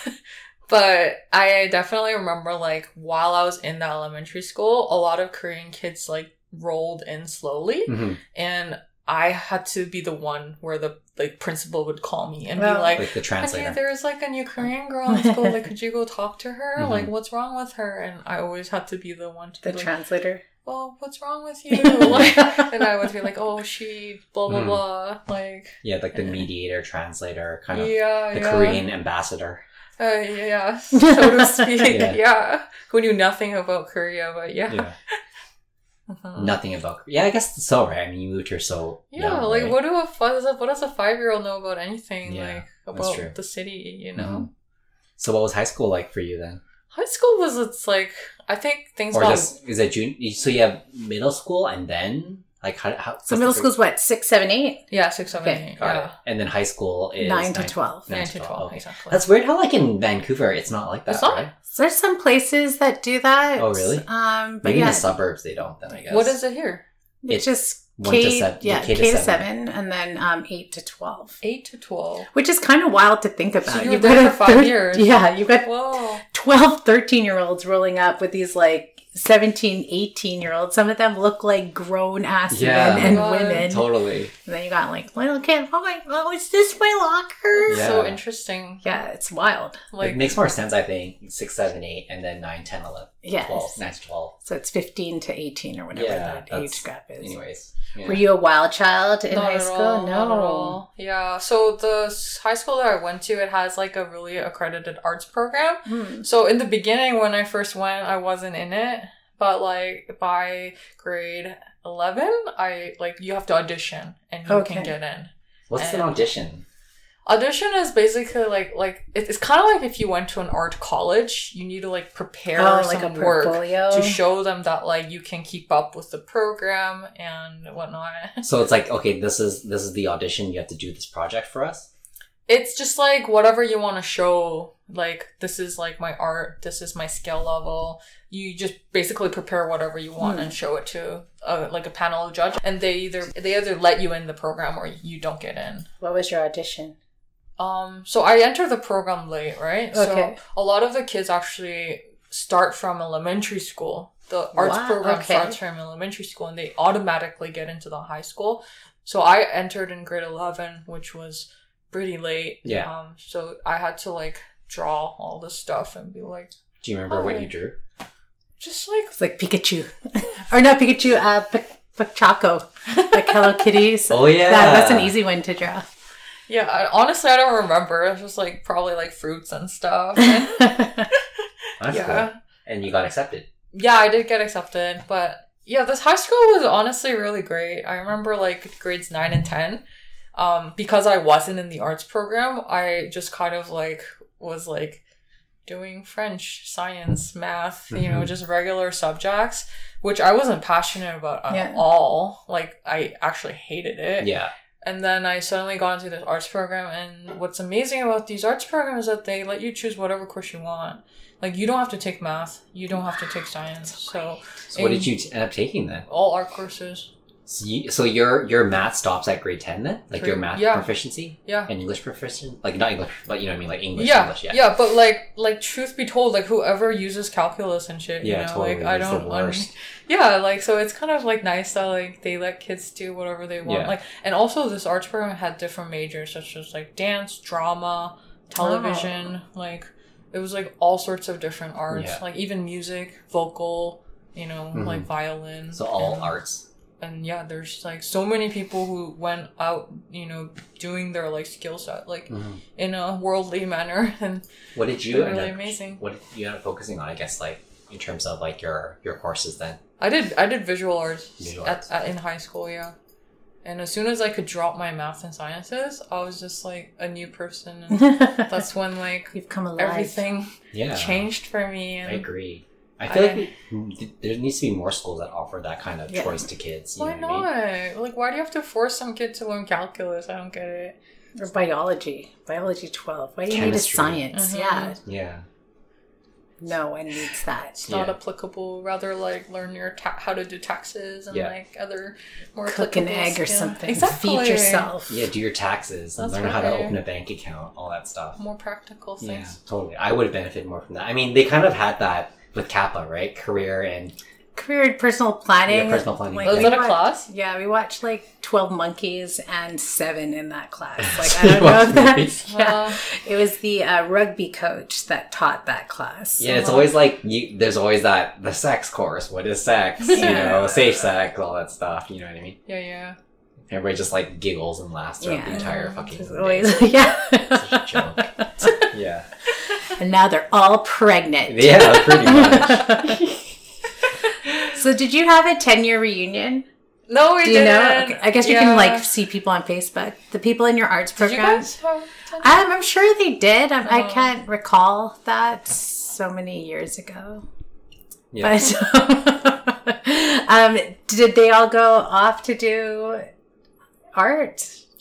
but I definitely remember like while I was in the elementary school, a lot of Korean kids like rolled in slowly, mm-hmm. and I had to be the one where the like principal would call me and well, be like, like the translator. "Hey, there's like a new Korean girl in school. Like, could you go talk to her? Mm-hmm. Like, what's wrong with her?" And I always had to be the one to the be like, translator. "Well, what's wrong with you?" Like, and I would be like, "Oh, she blah blah mm. blah." Like, yeah, like the mediator, translator, kind of yeah, the yeah. Korean ambassador. Uh, yeah, so to speak. yeah. yeah, who knew nothing about Korea, but yeah. yeah. Uh-huh. Nothing about yeah, I guess so, right? I mean, you moved here so yeah. young, like, right? what do a what does a five year old know about anything? Yeah, like about the city, you know. Mm-hmm. So, what was high school like for you then? High school was it's like I think things. Or got... just is it June? So you have middle school and then like how? how so middle school's what six, seven, eight. Yeah, six, seven, okay. eight. Got yeah. it. And then high school is nine, nine to twelve. Nine, nine to twelve. Okay. Exactly. That's weird. How like in Vancouver, it's not like that, it's not? right? There's some places that do that. Oh, really? Um, but maybe yeah. in the suburbs they don't. Then I guess. What is it here? It's, it's just One K, to seven. yeah, K, K, to, to seven. seven, and then um, eight to twelve. Eight to twelve. Which is kind of wild to think about. So you were You've there got for a five thir- years. Yeah, you've got Whoa. twelve, thirteen-year-olds rolling up with these, like, seventeen, eighteen-year-olds. Some of them look like grown-ass Yeah. men and Oh my God. women. Totally. And then you got, like, little kids. Oh, my, oh, is this my locker? Yeah. So interesting. Yeah, it's wild. Like it makes more sense, I think. Six, seven, eight, and then nine, ten, eleven, Yes. twelve, nine to twelve. So it's fifteen to eighteen or whatever Yeah, that that's- age gap is. Anyways. Yeah. Were you a wild child in not high at school? all, No. not at all. Yeah. So the s- high school that I went to, it has like a really accredited arts program. Hmm. So in the beginning, when I first went, I wasn't in it. But like by grade eleven, I like you have to audition and you Okay. can get in. What's and- an audition? Audition is basically like like it- it's kind of like if you went to an art college, you need to like prepare Oh, some like a work portfolio? to show them that like you can keep up with the program and whatnot. So it's like, okay, this is this is the audition. You have to do this project for us. It's just like whatever you want to show. Like this is like my art. This is my skill level. You just basically prepare whatever you want Hmm. and show it to uh, like a panel of judge, and they either they either let you in the program or you don't get in. What was your audition? Um, so I entered the program late, right? Okay. So a lot of the kids actually start from elementary school. The arts Wow, program okay. starts from elementary school, and they automatically get into the high school. So I entered in grade eleven, which was pretty late. Yeah. Um, so I had to like draw all this stuff and be like, Do you remember what Oh. you drew? just like It's like Pikachu. or not Pikachu, uh, P- Pachaco. Like Hello Kitty. So Oh, yeah. that- that's an easy one to draw. yeah. I, honestly, I don't remember. It was just like probably like fruits and stuff. That's Yeah. cool. And you got accepted. Yeah, I did get accepted, but yeah, this high school was honestly really great. I remember like grades nine and ten. Um, because I wasn't in the arts program, I just kind of like was like doing French, science, math, you know, Mhm. just regular subjects, which I wasn't passionate about at Yeah. all. Like I actually hated it. Yeah. And then I suddenly got into this arts program, and what's amazing about these arts programs is that they let you choose whatever course you want. Like, you don't have to take math, you don't have to take science. So, So what in did you t- end up taking then? all art courses. So, you, so your your math stops at grade ten then? Like your Grade- math yeah. proficiency? Yeah. And English proficient? Like not English, but you know what I mean? Like English, Yeah, English, yeah. yeah, but like, like truth be told, like whoever uses calculus and shit, Yeah, you know, totally. like I It's the don't, worst. un- yeah, like so it's kind of like nice that like they let kids do whatever they want, Yeah. like, and also this arts program had different majors such as like dance, drama, television, like it was like all sorts of different arts, Yeah. like even music, vocal, you know, Mhm. like violin. So all and, arts. and yeah, there's like so many people who went out, you know, doing their like skill set like Mhm. in a worldly manner, and What did you they're end really up, amazing. What did you end up focusing on? I guess like in terms of like your your courses then. I did I did visual arts, Visual at, arts. At, in high school, yeah. And as soon as I could drop my math and sciences, I was just like a new person. And that's when like You've come alive. everything Yeah. changed for me. And I agree. I feel I- like we, th- there needs to be more schools that offer that kind of Yeah. choice to kids. You why know what I mean? not? Like, why do you have to force some kid to learn calculus? I don't get it. Or biology. Biology twelve. Why do you Chemistry. need a science? Mhm. Yeah. Yeah. No one needs that. It's not Yeah. applicable. Rather, like learn your ta- how to do taxes and Yeah. like other more Cook an applicable egg or skills. something. Exactly. Feed yourself. Yeah, do your taxes and That's learn how to right. open a bank account, all that stuff. More practical Yeah, things. totally. I would have benefited more from that. I mean, they kind of had that with Kappa, right? Career and Career and personal planning. Yeah, personal planning. Like, Oh, is we that a watched- class? Yeah, we watched like twelve Monkeys and Seven in that class. Like, So I don't you know watched if that's... movies? Yeah. Uh, It was the uh, rugby coach that taught that class. yeah, it's always like you. There's always that the sex course. What is sex? You Yeah. know, safe sex, all that stuff. You know what I mean? yeah, yeah. Everybody just like giggles and laughs throughout Yeah. the entire Mhm. fucking It's day. always, yeah. Such a joke. Yeah. And now they're all pregnant. Yeah, pretty much. So did you have a ten-year reunion? No, we Do you didn't. know? Okay. I guess you Yeah. can like see people on Facebook. The people in your arts Did you program. guys have Um, I'm sure they did. Um, I Oh. can't recall that so many years ago. Yeah. But um, did they all go off to do art?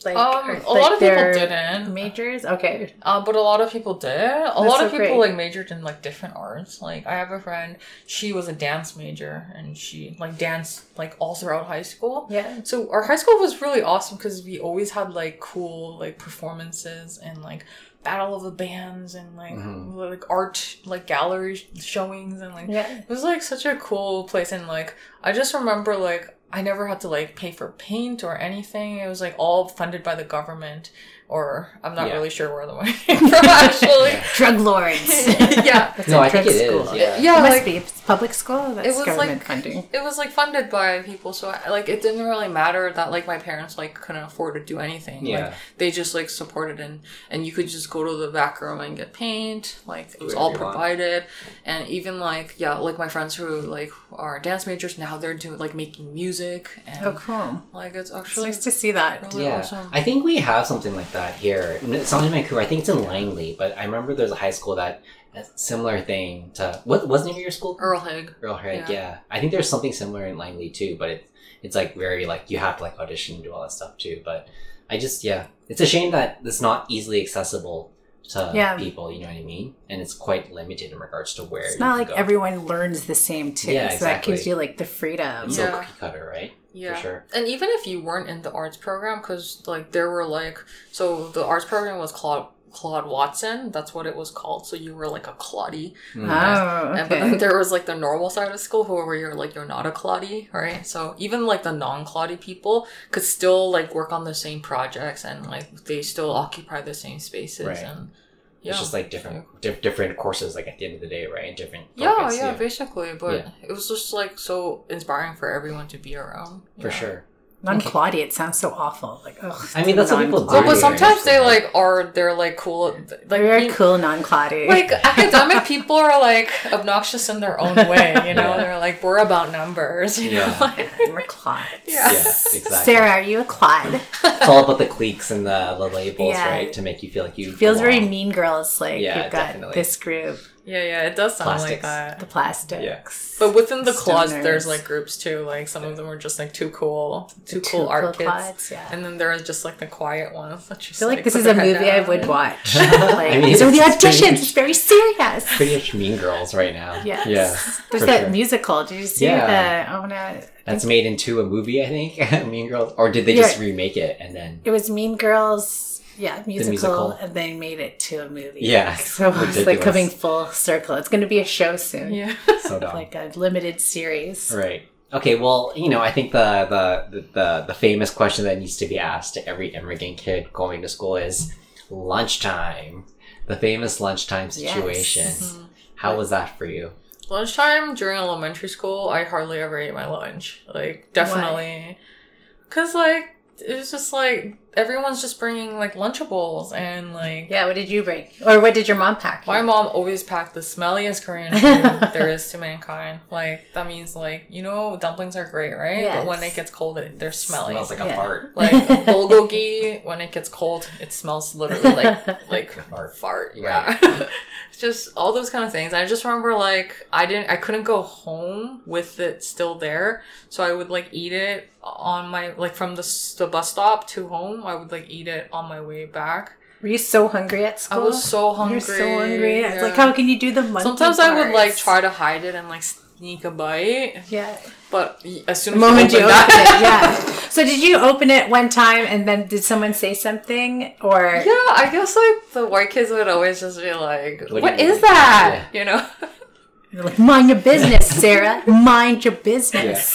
Like, Um, or, a like lot of people their didn't. majors? Okay. Uh, but a lot of people did. A That's lot so of people great. like majored in like different arts. Like I have a friend, she was a dance major and she like danced like all throughout high school. Yeah. So our high school was really awesome because we always had like cool like performances and like battle of the bands and like Mhm. like art like gallery sh- showings and like Yeah. it was like such a cool place and like I just remember like I never had to like pay for paint or anything. It was like all funded by the government or I'm not Yeah. really sure where the money came from actually. Drug lords. Yeah. That's No, a I think drug it is, school. yeah. Yeah, It must like- be. If it's public school, that's It was government like funding. it was like funded by people, so I, like it didn't really matter that like my parents like couldn't afford to do anything. Yeah. Like they just like supported and and you could just go to the back room and get paint. Like it was Whatever all you want. provided, and even like yeah, like my friends who like are dance majors now they're doing like making music and Oh, cool. like it's It's actually nice to see that. really Yeah, awesome. I think we have something like that here. It's not in Vancouver. I think it's in Langley, but I remember there's a high school that a similar thing to what was the name of your school? Earl Haig. Earl Haig. Yeah. Yeah. I think there's something similar in Langley too, but it's it's like very like you have to like audition and do all that stuff too. But I just yeah, it's a shame that it's not easily accessible to Yeah. people. You know what I mean? And it's quite limited in regards to where It's you not can like go. everyone learns the same too. Yeah, So that gives exactly. you like the freedom. It's Yeah. so cookie cutter, right? Yeah, For sure. and even if you weren't in the arts program, because like there were like so the arts program was Claude Claude Watson. That's what it was called. So you were like a Claudie. Mm. Oh, And but okay. then there was like the normal side of school where you're like you're not a Claudie, right? So even like the non-Claudie people could still like work on the same projects and like they still occupy the same spaces Right. and yeah. It's just like different di- different courses like at the end of the day, right? Different yeah, focus, yeah, basically. But Yeah. it was just like so inspiring for everyone to be around. For Yeah. sure. Non-Claudia, it sounds so awful. Like, ugh. I mean, that's what people do. Well, but Yeah, sometimes they yeah. like are they're like cool like Very you- cool non-Claudia. like academic people are like obnoxious in their own way, you know. Yeah. They're like we're about numbers, you Yeah. know. Like, We're Claudes. Yeah. Yeah, exactly. Sarah, are you a Claude? It's all about the cliques and the, the labels, Yeah. right? To make you feel like you Feels very belong. Mean Girls. Like Yeah, you've got definitely. this group, yeah, yeah, it does sound Plastics. like that. the plastics. But within the claws, Stoners. there's like groups too. Like some of them are just like too cool, too The cool art kids, Claudes, yeah. and then there are just like the quiet ones that I just feel like, like this put is a their head movie I down would and- watch. Like, I mean, these are the it's pretty auditions. much- It's very serious. Pretty much Mean Girls right now. Yes. Yeah. There's for that sure. musical. Did you see Yeah. the? Oh no. That's made into a movie, I think. Mean Girls, or did they just Yeah. remake it and then? It was Mean Girls. Yeah, musical, musical. and they made it to a movie. Yeah, So it's like ridiculous. coming full circle. It's going to be a show soon. Yeah. So dumb. Like a limited series. Right. Okay. Well, you know, I think the, the the the the famous question that needs to be asked to every immigrant kid going to school is lunchtime. The famous lunchtime situation. Yes. How was that for you? Lunchtime during elementary school, I hardly ever ate my lunch. Like, definitely. Because, like, it was just like, everyone's just bringing, like, Lunchables and, like, Yeah, what did you bring? Or what did your mom pack? my mom always packed the smelliest Korean food there is to mankind. Like, that means, like, you know, dumplings are great, right? Yes. But when it gets cold, it, they're smelly. Smells like a Yeah. fart. Like, bulgogi, when it gets cold, it smells literally like, like, Fart. fart. Yeah. It's just all those kind of things. I just remember like I didn't I couldn't go home with it still there. So I would like eat it on my like from the s- the bus stop to home. I would like eat it on my way back. Were you so hungry at I school? was so hungry. You're so hungry. It's Yeah. like, how can you do the monkey Sometimes I would like bars? try to hide it and like sneak a bite, Yeah. but y- as soon The as moment you open open that, it, yeah. So did you open it one time and then did someone say something? Or yeah, I guess like the white kids would always just be like, What "What do you is mean?" that?" You know. you're like, mind your business, Sarah. Mind your business.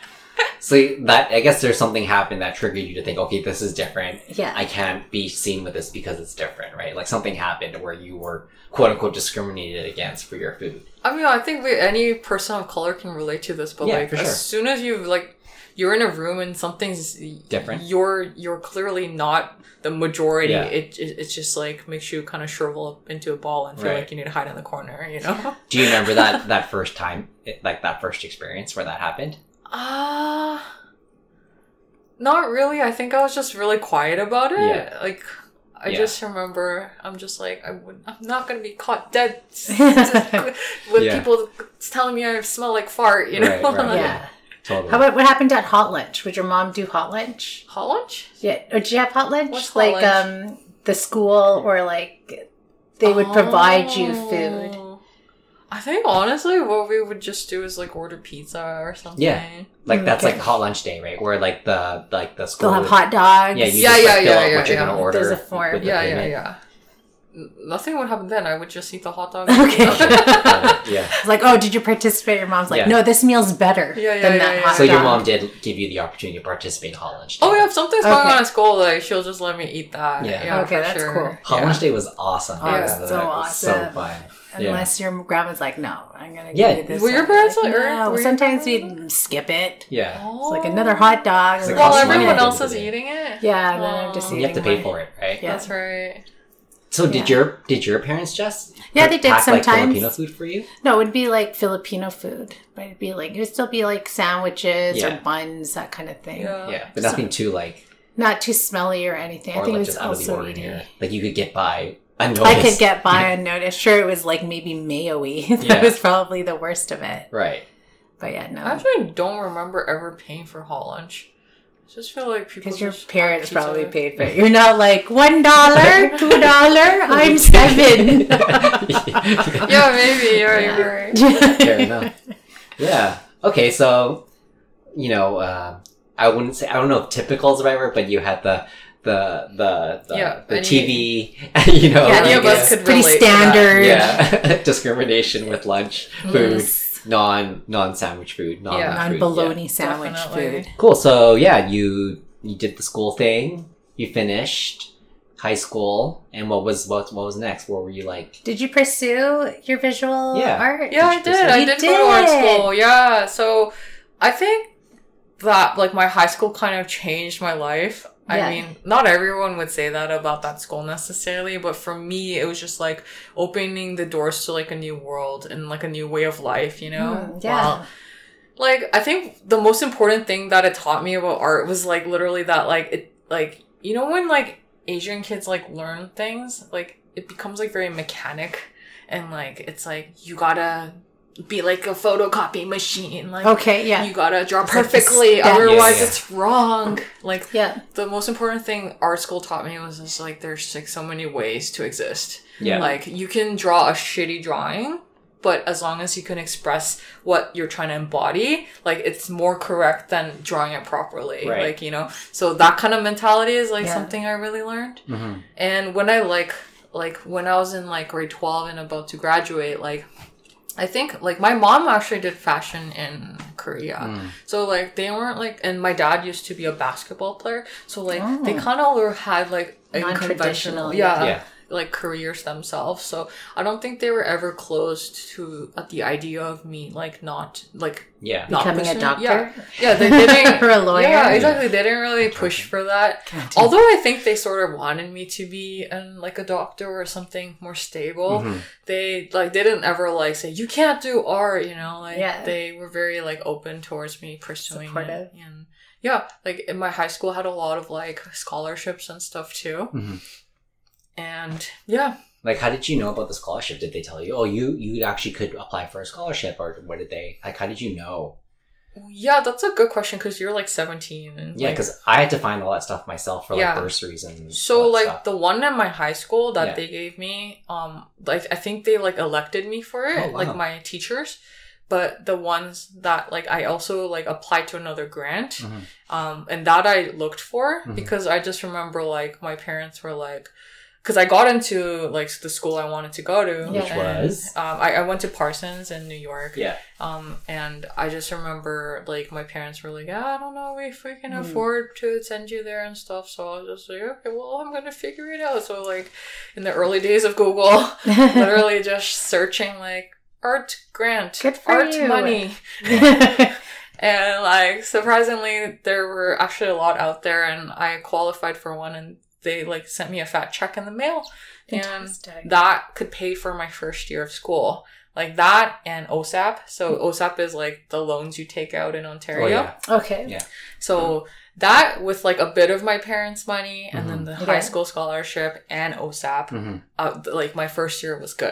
So that I guess there's something happened that triggered you to think, okay, this is different. Yeah. I can't be seen with this because it's different, right? Like something happened where you were quote unquote discriminated against for your food. I mean, I think we, any person of color can relate to this, but Yeah, like for as sure. soon as you like you're in a room and something's Different. you're you're clearly not the majority. Yeah. It, it it just like makes you kind of shrivel up into a ball and feel Right. like you need to hide in the corner, you know? Do you remember that that first time, it, like that first experience where that happened? Ah, uh, not really. I think I was just really quiet about it. Yeah. Like. I Yeah. just remember, I'm just like, I would, I'm not gonna be caught dead with Yeah. people telling me I smell like fart, you know? Right, right. Like, Yeah. Totally. How about what happened at hot lunch? Would your mom do hot lunch? Hot lunch? Yeah. Or did you have hot lunch? What's hot like lunch? um the school or like they would provide you food. Oh. I think honestly what we would just do is like order pizza or something. Yeah. Like that's Okay. like hot lunch day, right? Where like the like the school They'll have would- hot dogs. Yeah, you Yeah, just yeah, like, fill yeah, out yeah, what you're yeah. gonna order. There's a form. with the Yeah, yeah, payment. yeah. N- Nothing would happen then. I would just eat the hot dog. Okay. Yeah. It's like, oh, did you participate? Your mom's like, Yeah. no, this meal's better Yeah, yeah, than yeah, that yeah. hot So your dog. mom did give you the opportunity to participate in hot lunch day. Oh yeah, if something's going Okay. on at school, like she'll just let me eat that. Yeah. Yeah, Okay, for that's sure. cool. Hot Yeah. lunch day was awesome. Oh, I it's remember so that. It was so awesome. fun. Yeah. Unless your grandma's like, no, I'm gonna Yeah. give you this. Were your one. parents like, like- or no. were your Sometimes parents- we'd skip it. Yeah. Oh. It's like another hot dog. It's or like While costs money everyone at the else end of is the day. eating it. Yeah, and then I'm Oh. just You eating have to pay mine. for it, right? Yeah. That's right. So did Yeah. your did your parents just Yeah, they did pack, like, sometimes. Filipino food for you? No, it would be like Filipino food, but it'd be like it would still be like sandwiches Yeah. or buns, that kind of thing. Yeah. Yeah, but nothing too like Not too smelly or anything. I or think like it was just out of the also ordinary. eating. Like you could get by unnoticed. I could get by unnoticed. Sure, it was like maybe mayo-y. that Yeah. was probably the worst of it. right. But yeah, no. I actually don't remember ever paying for hot lunch. I just feel like people Because your just parents buy pizza. probably paid for it. You're not like one dollar, two dollar. I'm seven. Yeah, maybe. You're right. You're right. Fair enough. Yeah. Okay, so you know, uh, I wouldn't say I don't know if typical is the right word, but you had the the the the, Yeah, the any- T V, you know, Yeah, Any like, of us yeah, could pretty relate to that. standard. yeah, discrimination with lunch food, Yes. non non sandwich food, non Yeah. Non food, bologna sandwich Definitely. food. Cool. So yeah, you you did the school thing. You finished high school, and what was what what was next? What were you like? Did you pursue your visual Yeah. art? Yeah, I Did you did. pursue- I You did, go to art did. school. Yeah. So I think that like my high school kind of changed my life. Yeah. I mean, not everyone would say that about that school necessarily, but for me, it was just like opening the doors to like a new world and like a new way of life, you know? Mm, yeah. Wow. Like, I think the most important thing that it taught me about art was like literally that, like, it, like, you know, when like Asian kids like learn things, like it becomes like very mechanic and like it's like you gotta be like a photocopy machine. Like, Okay, yeah. you gotta draw It's like the perfectly, step. otherwise Yeah, yeah. it's wrong. Like, Yeah. the most important thing art school taught me was just like there's like so many ways to exist. Yeah. Like you can draw a shitty drawing, but as long as you can express what you're trying to embody, like it's more correct than drawing it properly. Right. Like, you know, so that kind of mentality is like Yeah. something I really learned. Mhm. And when I like like when I was in like grade twelve and about to graduate, like I think like my mom actually did fashion in Korea. Mm. So like they weren't like, and my dad used to be a basketball player. So like Oh. they kind of had like Non-traditional, unconventional, yeah, Yeah. like careers themselves. So I don't think they were ever closed to at the idea of me like not like Yeah. not Becoming a pushing- doctor? Yeah, yeah, they didn't. Or a lawyer? Yeah, exactly. They didn't really push for that. Although I think they sort of wanted me to be an, like a doctor or something more stable. Mhm. They like didn't ever like say you can't do art. You know, like Yeah. they were very like open towards me pursuing Supportive. it. And yeah, like in my high school had a lot of like scholarships and stuff too. Mhm. And yeah, Like, how did you know about the scholarship? Did they tell you, oh, you you actually could apply for a scholarship, or what did they like? How did you know? yeah, that's a good question because you're like seventeen and Yeah, like, because I had to find all that stuff myself for like Yeah. bursaries and so all that like stuff. the one at my high school that Yeah. they gave me, um, like I think they like elected me for it, Oh, wow. like my teachers. But the ones that like I also like applied to another grant, Mhm. um, and that I looked for Mhm. because I just remember like my parents were like, because I got into like the school I wanted to go to, Which and, was? um, I, I went to Parsons in New York. Yeah. Um, and I just remember like my parents were like, yeah, I don't know if we can Mm. afford to send you there and stuff. So I was just like, okay, well, I'm gonna figure it out. So like in the early days of Google, literally just searching like art grant, Good for art you. money. And like surprisingly, there were actually a lot out there, and I qualified for one, and they like sent me a fat check in the mail, Fantastic. and that could pay for my first year of school. Like that and O S A P. So O S A P is like the loans you take out in Ontario. Oh, yeah. Okay. Yeah. So that with like a bit of my parents' money and then the Okay. high school scholarship and O S A P, Mhm. uh, th- like my first year was good.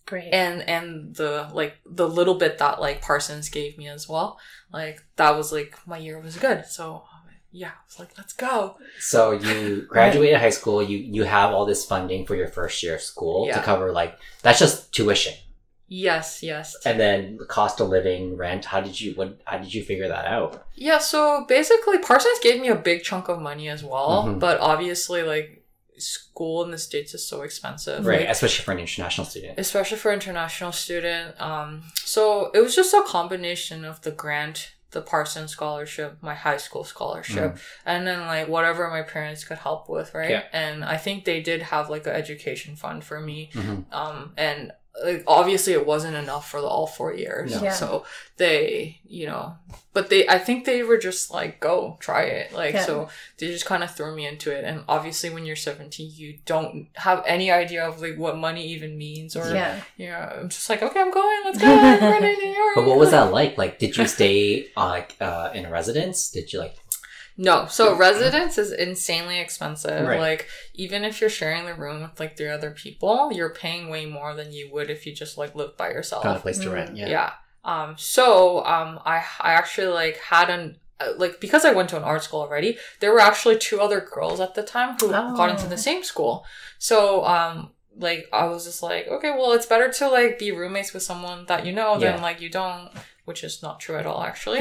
Great. And and the like the little bit that like Parsons gave me as well. Like that was like my year was good. So yeah, I was like, let's go. So you graduated high school, you you have all this funding for your first year of school Yeah. to cover like that's just tuition. Yes, yes. And then the cost of living, rent, how did you what how did you figure that out? Yeah, so basically Parsons gave me a big chunk of money as well, Mhm. but obviously like school in the States is so expensive. Right, Like, especially for an international student. especially for international student. Um, so it was just a combination of the grant, the Parsons scholarship, my high school scholarship, and then like whatever my parents could help with, right? Yeah. And I think they did have like an education fund for me. Mhm. Um, and like obviously it wasn't enough for the all four years. No. Yeah. So they, you know, but they, I think they were just like, go try it. Like, Yeah. so they just kind of threw me into it. And obviously when you're seventeen, you don't have any idea of like what money even means or, Yeah. yeah, I'm just like, okay, I'm going, let's go. I'm going to New York. But what was that like? Like did you stay uh, like uh, in a residence? Did you like No, so residence is insanely expensive. Right. Like, even if you're sharing the room with like three other people, you're paying way more than you would if you just like lived by yourself. found a place to Mm. rent? Yeah. Yeah. Um. So, um, I I actually like had an uh, like because I went to an art school already. There were actually two other girls at the time who Oh. got into the same school. So, um, like I was just like, okay, well, it's better to like be roommates with someone that you know Yeah. than like you don't. Which is not true at all, actually.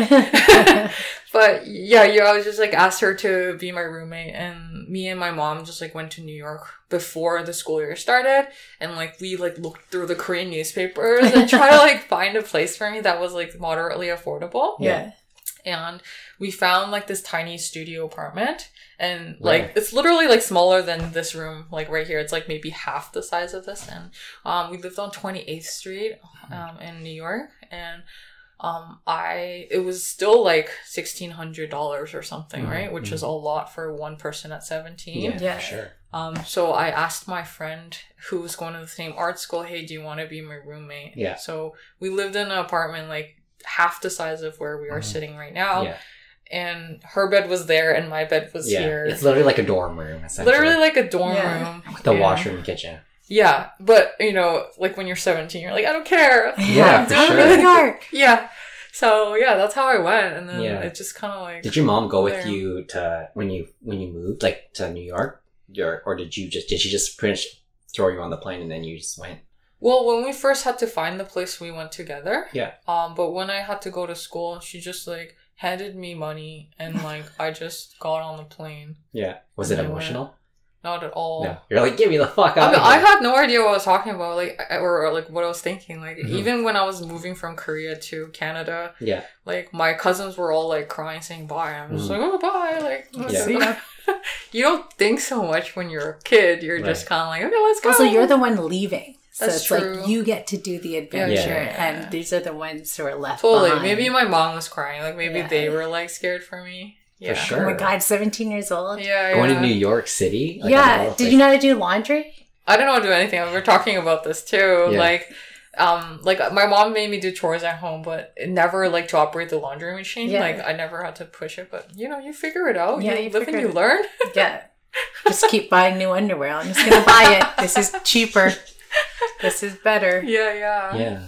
But yeah, yeah, I was just like asked her to be my roommate, and me and my mom just like went to New York before the school year started, and like we like looked through the Korean newspapers and try to like find a place for me that was like moderately affordable. Yeah. And we found like this tiny studio apartment, and like Right. it's literally like smaller than this room, like right here. It's like maybe half the size of this, and um, we lived on twenty-eighth Street, um, in New York, and. Um, I, it was still like sixteen hundred dollars or something, Mhm, right? Which mhm. is a lot for one person at seventeen. Yeah, Yeah. for sure. Um, so I asked my friend who was going to the same art school, hey, do you want to be my roommate? Yeah. So we lived in an apartment like half the size of where we are Mhm. sitting right now. Yeah. And her bed was there and my bed was Yeah. here. It's literally like a dorm room, essentially. Literally like a dorm Yeah. room. with the And- washroom and kitchen. Yeah. But, you know, like when you're seventeen, you're like, I don't care. Yeah, for I'm sure. doing New York. Yeah. So yeah, that's how I went, and then Yeah. it just kind of like. Did your mom go with There. you to when you when you moved like to New York? Your, or did you just did she just pretty much throw you on the plane and then you just went? Well, when we first had to find the place, we went together. Yeah. Um, but when I had to go to school, she just like handed me money, and like I just got on the plane. Yeah. Was it And I went. emotional? Not at all. No. You're like, get me the fuck I out mean, of I here. had no idea what I was talking about, like, I- or, or like what I was thinking. Like, Mhm. even when I was moving from Korea to Canada, Yeah. like my cousins were all like crying, saying bye. I'm just Mhm. like, oh bye. Like, Yeah. See ya. you don't think so much when you're a kid. You're just Right. kind of like, okay, let's go. Also, you're the one leaving. So That's it's true. like you get to do the adventure, Yeah. and these are the ones who are left Totally. behind. Maybe my mom was crying. Like maybe Yeah. they were like scared for me. Yeah. For sure. Oh my god, seventeen years old. Yeah. Going yeah. to New York City? Like, Yeah. Did you know how to do laundry? I don't know how to do anything. We were talking about this too. Yeah. Like, um, like my mom made me do chores at home, but it never like to operate the laundry machine. Yeah. Like I never had to push it, but you know, you figure it out. Yeah, you, you live and figure you it- learn. Yeah. Just keep buying new underwear. I'm just gonna buy it. This is cheaper. This is better. yeah, yeah. Yeah.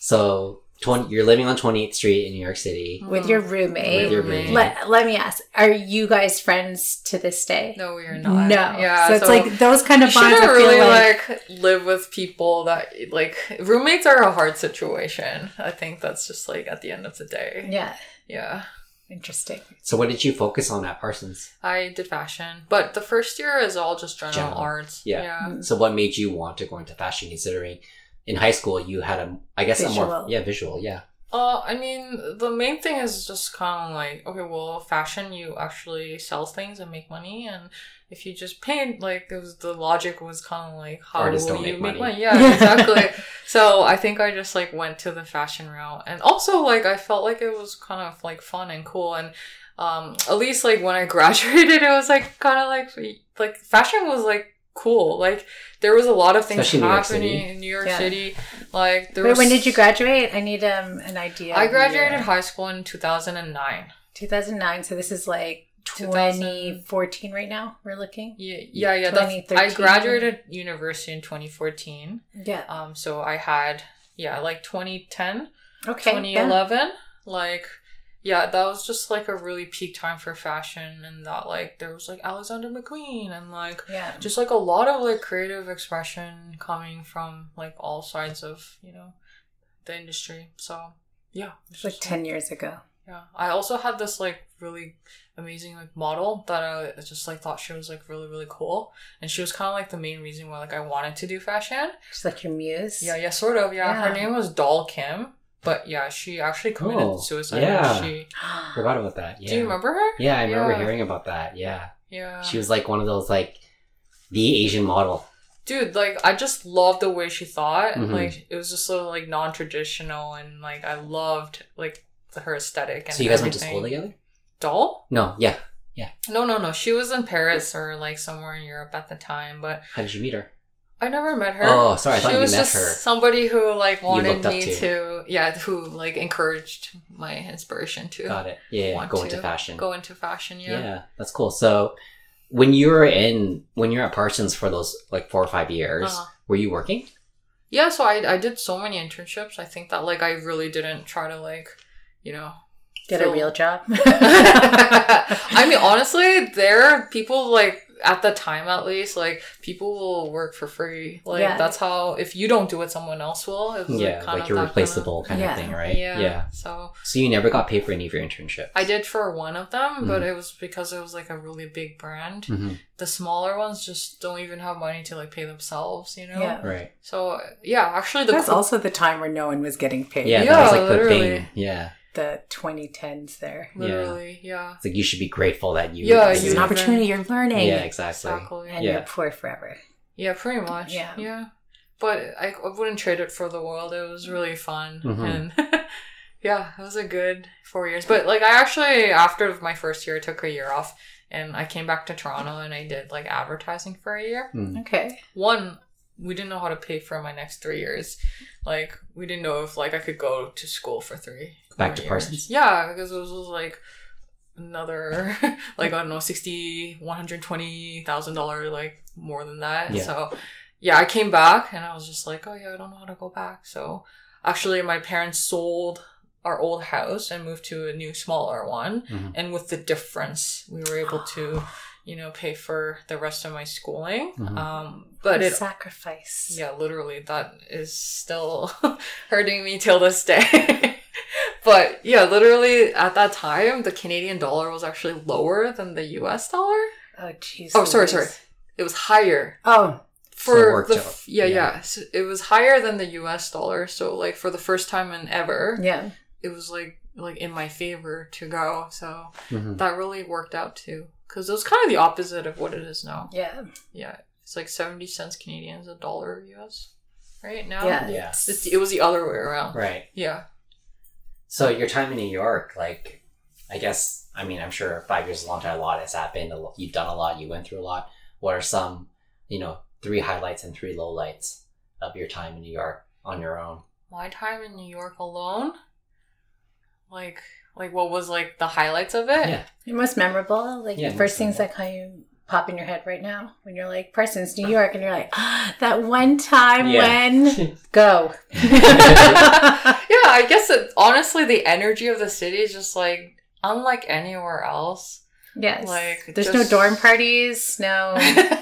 So twenty, you're living on twenty-eighth Street in New York City. With your roommate. With your Roommate. roommate. Let, let me ask, are you guys friends to this day? No, we are not. No. Yeah. So it's like those kind you of bonds I shouldn't feel really like, like live with people that like roommates are a hard situation. I think that's just like at the end of the day. yeah. Yeah. Interesting. So what did you focus on at Parsons? I did fashion, but the first year is all just general, General. arts. Yeah. Yeah. So what made you want to go into fashion, considering in high school you had a, I guess a more, Visual. yeah, visual, yeah. Uh, I mean, the main thing is just kind of like, okay, well, fashion, you actually sell things and make money, and if you just paint, like, it was, the logic was kind of like, how Artists will don't you make make money. money? Yeah, exactly. So I think I just, like, went to the fashion route, and also, like, I felt like it was kind of, like, fun and cool, and um, at least, like, when I graduated, it was, like, kind of, like, like, fashion was, like, cool. Like, there was a lot of things Especially New York happening City. in New York Yeah. City. Like, there Wait, was... when did you graduate? I need um an idea. I of the graduated year. high school in two thousand nine. two thousand nine. So this is like twenty fourteen right now we're looking. Yeah, yeah, yeah. That's, I graduated university in twenty fourteen. Yeah. Um. So I had yeah, like twenty ten, okay, twenty eleven, yeah. Like yeah, that was just like a really peak time for fashion, and that like there was like Alexander McQueen and like yeah, just like a lot of like creative expression coming from like all sides of, you know, the industry. So yeah, it's like ten years ago. Yeah, I also had this like really amazing like model that I just like thought she was like really really cool, and she was kind of like the main reason why like I wanted to do fashion. She's like your muse. Yeah, yeah, sort of. Yeah, yeah. Her name was Doll Kim, but yeah, she actually committed oh, suicide. Yeah, she forgot about that. Yeah. Do you remember her? Yeah, I remember yeah. hearing about that. Yeah, yeah. She was like one of those like the Asian model. Dude, like I just loved the way she thought. Mm-hmm. Like it was just so like non-traditional, and like I loved like her aesthetic. And so you guys everything. went to school together? Doll? No, yeah, yeah. No, no, no. She was in Paris or like somewhere in Europe at the time. But how did you meet her? I never met her. Oh, sorry, I thought she you was met just her. Somebody who like wanted me to. to, yeah, who like encouraged my inspiration to. Got it. Yeah, want go to into fashion. Go into fashion. Yeah. Yeah, that's cool. So, when you were in, when you're at Parsons for those like four or five years, uh-huh. were you working? Yeah, so I I did so many internships. I think that like I really didn't try to like, you know. Get fill... a real job. I mean, honestly, there are people like at the time, at least, like people will work for free. Like yeah. That's how. If you don't do it, someone else will. It was, yeah, like, kind like of you're replaceable kind of, yeah. kind of thing, right? Yeah. Yeah. So. So you never got paid for any of your internships? I did for one of them, mm-hmm. but it was because it was like a really big brand. Mm-hmm. The smaller ones just don't even have money to like pay themselves, you know? Yeah. Right. So yeah, actually, the that's cool- also the time where no one was getting paid. Yeah, yeah that was like literally. the thing. Yeah. The twenty tens there. Literally, yeah. yeah. It's like you should be grateful that you... Yeah, it's an opportunity, you're learning. Yeah, exactly. exactly. And yeah. you're poor forever. Yeah, pretty much. Yeah. Yeah. But I, I wouldn't trade it for the world. It was really fun. Mm-hmm. And yeah, it was a good four years. But like I actually, after my first year, I took a year off and I came back to Toronto and I did like advertising for a year. Mm. Okay. One, we didn't know how to pay for my next three years. Like, we didn't know if, like, I could go to school for three. Back to years. Parsons? Yeah, because it was, was like, another, like, I don't know, sixty thousand dollars, one hundred twenty thousand dollars, like, more than that. Yeah. So, yeah, I came back, and I was just like, oh, yeah, I don't know how to go back. So, actually, my parents sold our old house and moved to a new, smaller one. Mm-hmm. And with the difference, we were able to... you know, pay for the rest of my schooling. Mm-hmm. Um, but it sacrifice. Yeah, literally, that is still hurting me till this day. But yeah, literally at that time, the Canadian dollar was actually lower than the U S dollar. Oh, jeez. Oh, sorry, sorry. It was higher. Oh, for the out. yeah, yeah, yeah. So it was higher than the U S dollar. So like for the first time in ever, yeah, it was like like in my favor to go. So mm-hmm. that really worked out too. Because it was kind of the opposite of what it is now. Yeah. Yeah. It's like seventy cents Canadian is a dollar U S. Right now? Yeah. Yeah. It's, it was the other way around. Right. Yeah. So your time in New York, like, I guess, I mean, I'm sure five years is a long time. A lot has happened. A lot, you've done a lot. You went through a lot. What are some, you know, three highlights and three lowlights of your time in New York on your own? My time in New York alone? Like... Like, what was, like, the highlights of it? Yeah. Your most memorable? Like, yeah, the first things that kind of pop in your head right now when you're like, Parsons, New York, and you're like, ah, that one time yeah. when... Go. Yeah, I guess, it, honestly, the energy of the city is just, like, unlike anywhere else. Yes. Like, There's just... no dorm parties, no...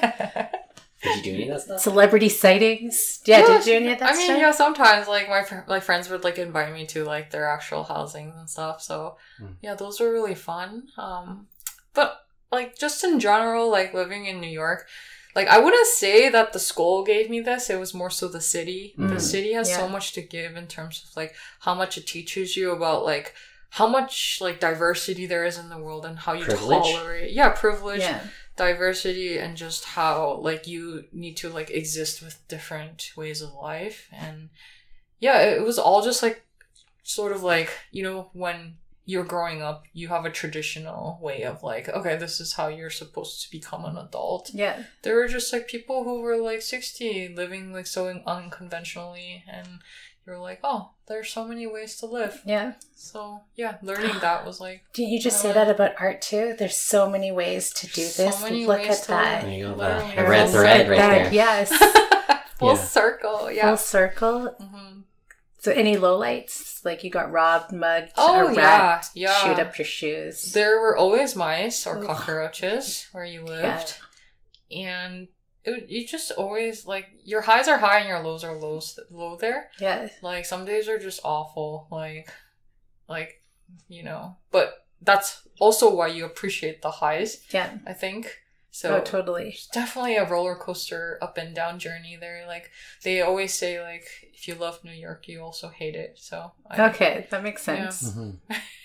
Did you do any of that stuff? Celebrity sightings? Yeah, yeah, did you do any of that I mean, stuff? yeah, sometimes, like, my fr- like friends would, like, invite me to, like, their actual housings and stuff, so, mm. yeah, those were really fun. Um, but, like, just in general, like, living in New York, like, I wouldn't say that the school gave me this, it was more so the city. Mm. The city has yeah. so much to give in terms of, like, how much it teaches you about, like, how much, like, diversity there is in the world and how you privilege. tolerate... Yeah, privilege. Yeah. Diversity and just how like you need to like exist with different ways of life. And yeah, it was all just like sort of like, you know, when you're growing up you have a traditional way of like, okay, this is how you're supposed to become an adult. Yeah, there were just like people who were like sixty living like so unconventionally, and you're like, oh, there's so many ways to live. Yeah. So yeah, learning that was like. Did you just uh, say that about art too? There's so many ways to do so this. many Look ways at to that. There you go. Literally. The red Full thread right That, there. Yes. Full Yeah. circle. Yeah. Full circle. Mm-hmm. So any lowlights? Like you got robbed, mugged, Oh, a rat yeah, yeah. shoot up your shoes. There were always mice or Ugh. cockroaches where you lived. Yeah. And it, you just always, like, your highs are high and your lows are low, low there. Yeah. Like, some days are just awful. Like, like, you know. But that's also why you appreciate the highs, Yeah. I think. So Oh, totally. it's definitely a roller coaster up and down journey there. Like, they always say, like, if you love New York, you also hate it. So I, Okay, that makes sense. Mhm.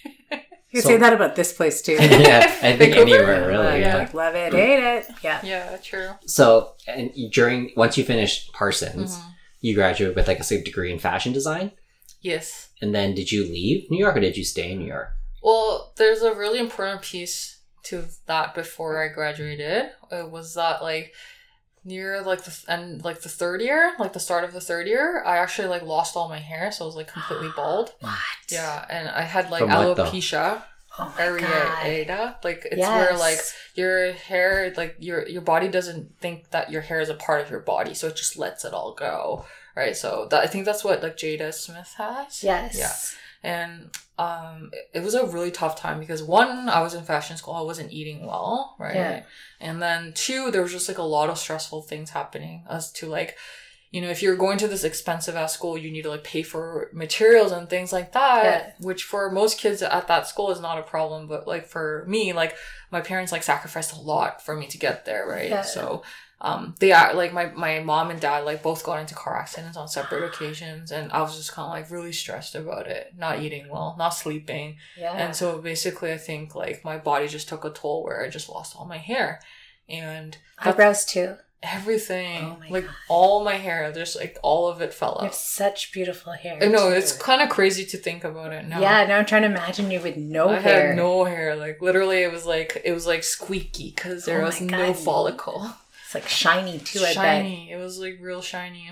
You So- say that about this place too. Yeah, I think Vancouver? anywhere really. Yeah. Like love it, hate it. Yeah. yeah, true. So, and during once you finished Parsons, Mhm. you graduated with like a same degree in fashion design, Yes. and then did you leave New York or did you stay in New York? Well, there's a really important piece to that before I graduated. It was that, like, near like the and like the third year, like the start of the third year, I actually like lost all my hair, so I was like completely bald. What? Yeah, and I had like From what, though? alopecia Oh my god. areata. Like, it's Yes. where like your hair, like your your body doesn't think that your hair is a part of your body, so it just lets it all go. Right. So that I think that's what like Jada Smith has. Yes. Yeah. And um, it, it was a really tough time because one, I was in fashion school, I wasn't eating well, right? Yeah. And then two, there was just like a lot of stressful things happening as to like, you know, if you're going to this expensive ass school, you need to like pay for materials and things like that, Yeah. which for most kids at that school is not a problem. But like for me, like my parents like sacrificed a lot for me to get there, right? Yeah. So um, they are like my, my mom and dad like both got into car accidents on separate occasions, and I was just kind of like really stressed about it, not eating well, not sleeping. Yeah. And so basically I think like my body just took a toll where I just lost all my hair and that- eyebrows too. everything, Oh my like God. all my hair, there's like all of it fell You have out. such beautiful hair. I know, too. it's kind of crazy to think about it now. Yeah, now I'm trying to imagine you with no I hair. had no hair. Like literally it was like, it was like squeaky because there Oh was my no God. follicle. It's like shiny too, I bet. Shiny. It was like real shiny.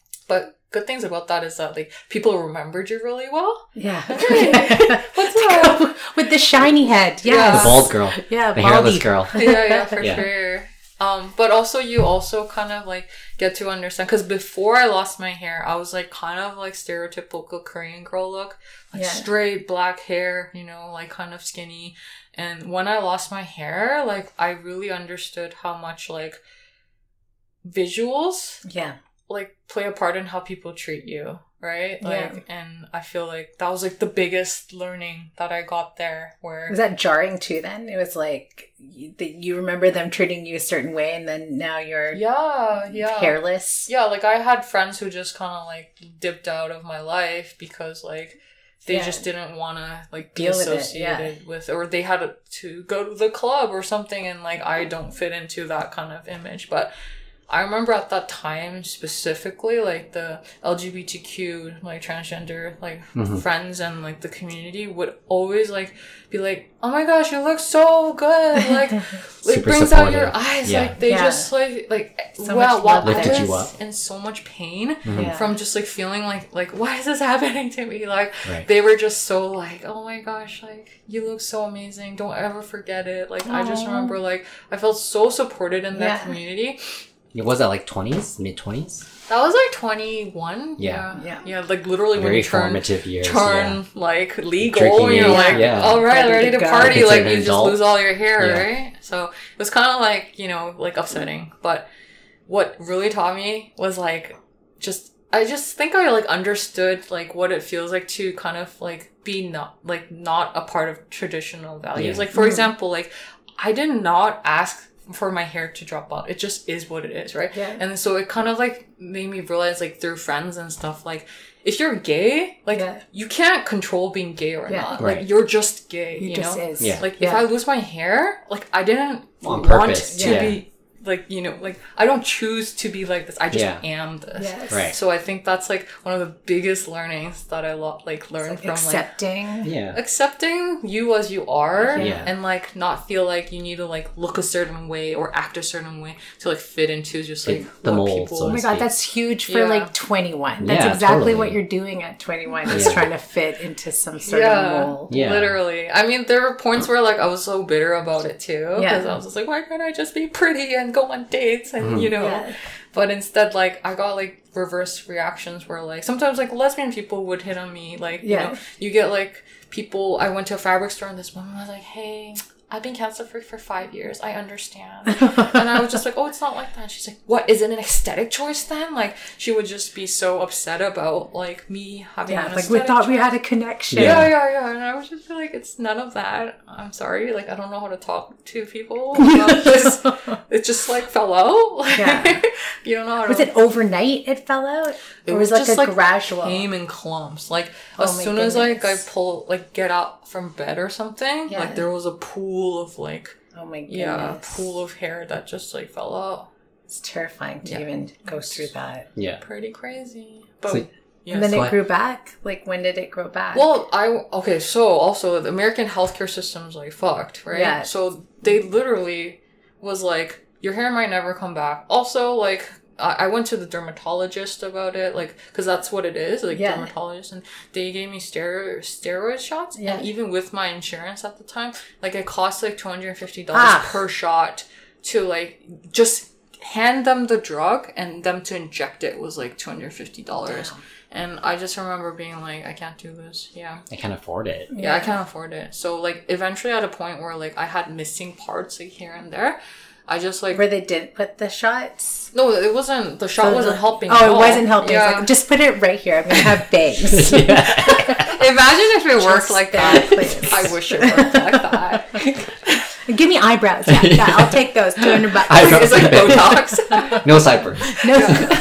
But good things about that is that like people remembered you really well. Yeah. Hey, what's up? With the shiny head. Yeah. Yes. The bald girl, Yeah, the hairless baldy. girl. yeah, yeah, for Yeah. sure. Um, but also you also kind of like get to understand, because before I lost my hair, I was like kind of like stereotypical Korean girl look, like Yeah. straight black hair, you know, like kind of skinny. And when I lost my hair, like I really understood how much like visuals Yeah. like play a part in how people treat you, right? Like, Yeah. and I feel like that was like the biggest learning that I got there, where Was that jarring too then? It was like you, that you remember them treating you a certain way and then now you're yeah, yeah, hairless. yeah. Like I had friends who just kind of like dipped out of my life because like they Yeah. just didn't want to like be Deal with it, associated with, or they had to go to the club or something, and like I don't fit into that kind of image. But I remember at that time specifically, like the L G B T Q, like transgender, like Mhm. friends and like the community would always like be like, "Oh my gosh, you look so good!" Like it Super brings out your supportive. eyes. Yeah. Like they Yeah. just like like So well, much while love I Lifted was you up. in so much pain Mhm. Yeah. from just like feeling like like why is this happening to me? Like Right. they were just so like, "Oh my gosh, like you look so amazing. Don't ever forget it." Like I just Aw. remember like I felt so supported in that Yeah. community. Was that like twenties, mid twenties? That was like twenty-one. Yeah. Yeah. Yeah. Yeah, like literally when Very you turn, formative years. turn like legal, Drinking you're age, like, yeah. all right, Ready ready to to go. party. Considered Like an you just adult. lose all your hair, Yeah. right? So it was kind of like, you know, like upsetting. But what really taught me was like, just, I just think I like understood like what it feels like to kind of like be not, like not a part of traditional values. Yeah. Like for Mhm. example, like I did not ask for my hair to drop out. It just is what it is, right? Yeah. And so it kind of like made me realize like through friends and stuff, like if you're gay, like Yeah. you can't control being gay or Yeah. not. Right. Like you're just gay, You you just know? is. Yeah. Like Yeah. if I lose my hair, like I didn't On want purpose, to yeah. be like, you know, like, I don't choose to be like this. I just Yeah. am this. Yes. Right. So I think that's like one of the biggest learnings that I lo- like learned Like from accepting. Yeah. like accepting you as you are Yeah. and like not feel like you need to like look a certain way or act a certain way to like fit into just like Fit the what mold, people so Oh to my speak. god, that's huge for Yeah. like twenty-one. That's Yeah, exactly totally. what you're doing at twenty-one is Yeah. trying to fit into some sort yeah, of mold. Yeah. literally. I mean, there were points where like I was so bitter about it too because Yeah. I was just like, why can't I just be pretty and go on dates and Mhm. you know? Yeah. But instead, like I got like reverse reactions where like sometimes like lesbian people would hit on me, like you Yeah. know, you get like people. I went to a fabric store and this woman was like, "Hey, I've been cancer free for five years. I understand." And I was just like, "Oh, it's not like that." And she's like, "What? Is it an aesthetic choice then?" Like she would just be so upset about like me having Yeah, an like we aesthetic thought we choice. had a connection. Yeah, yeah, yeah. And I was just like, it's none of that. I'm sorry. Like, I don't know how to talk to people. About this. It just, like, fell out. Like, Yeah. you don't know how to... Was it overnight it fell out? It or was was, just, like a like, gradual? came in clumps. Like, Oh as my soon as, like, I goodness. pull, like, get out from bed or something, Yeah. like, there was a pool of, like... Oh my goodness. Yeah, a pool of hair that just, like, fell out. It's terrifying to Yeah. even go through that. Yeah. Pretty crazy. But... So- yeah, And then so it I- grew back? Like, when did it grow back? Well, I okay. So also, the American healthcare system's like fucked, right? Yeah. So they literally was like, your hair might never come back. Also, like, I, I went to the dermatologist about it, like, because that's what it is, like Yeah. dermatologist, and they gave me steroid steroid shots. Yeah. And even with my insurance at the time, like, it cost like two hundred and fifty dollars Ah. per shot to like just hand them the drug and them to inject it was like two hundred fifty dollars. And I just remember being like, I can't do this. Yeah. I can't afford it. Yeah, I can't afford it. So, like, eventually at a point where, like, I had missing parts, like, here and there, I just, like... Where they didn't put the shots? No, it wasn't... The shot So wasn't the- helping Oh, at it all. wasn't helping. Yeah. It's like, just put it right here. I'm going to have bangs. yeah. Imagine if it worked Just like there, that. please. I wish it worked like that. Give me eyebrows. Yeah, yeah, I'll take those. two hundred bucks. Eyebrows. It's like Botox. No sideburns. No.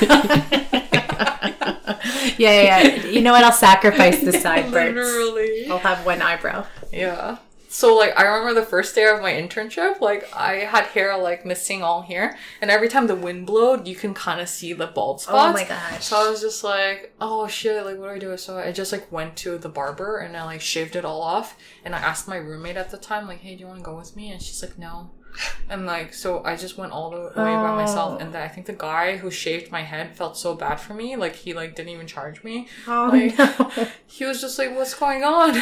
yeah, yeah, yeah. You know what? I'll sacrifice the sideburns. Literally. I'll have one eyebrow. Yeah. So, like, I remember the first day of my internship, like, I had hair, like, missing all here. And every time the wind blowed, you can kind of see the bald spots. Oh my gosh. So I was just like, oh shit, like, what do I do? So I just, like, went to the barber and I, like, shaved it all off. And I asked my roommate at the time, like, hey, do you want to go with me? And she's like, no. And, like, so I just went all the way by myself. And then I think the guy who shaved my head felt so bad for me. Like, he, like, didn't even charge me. Oh, Like, no. he was just like, what's going on?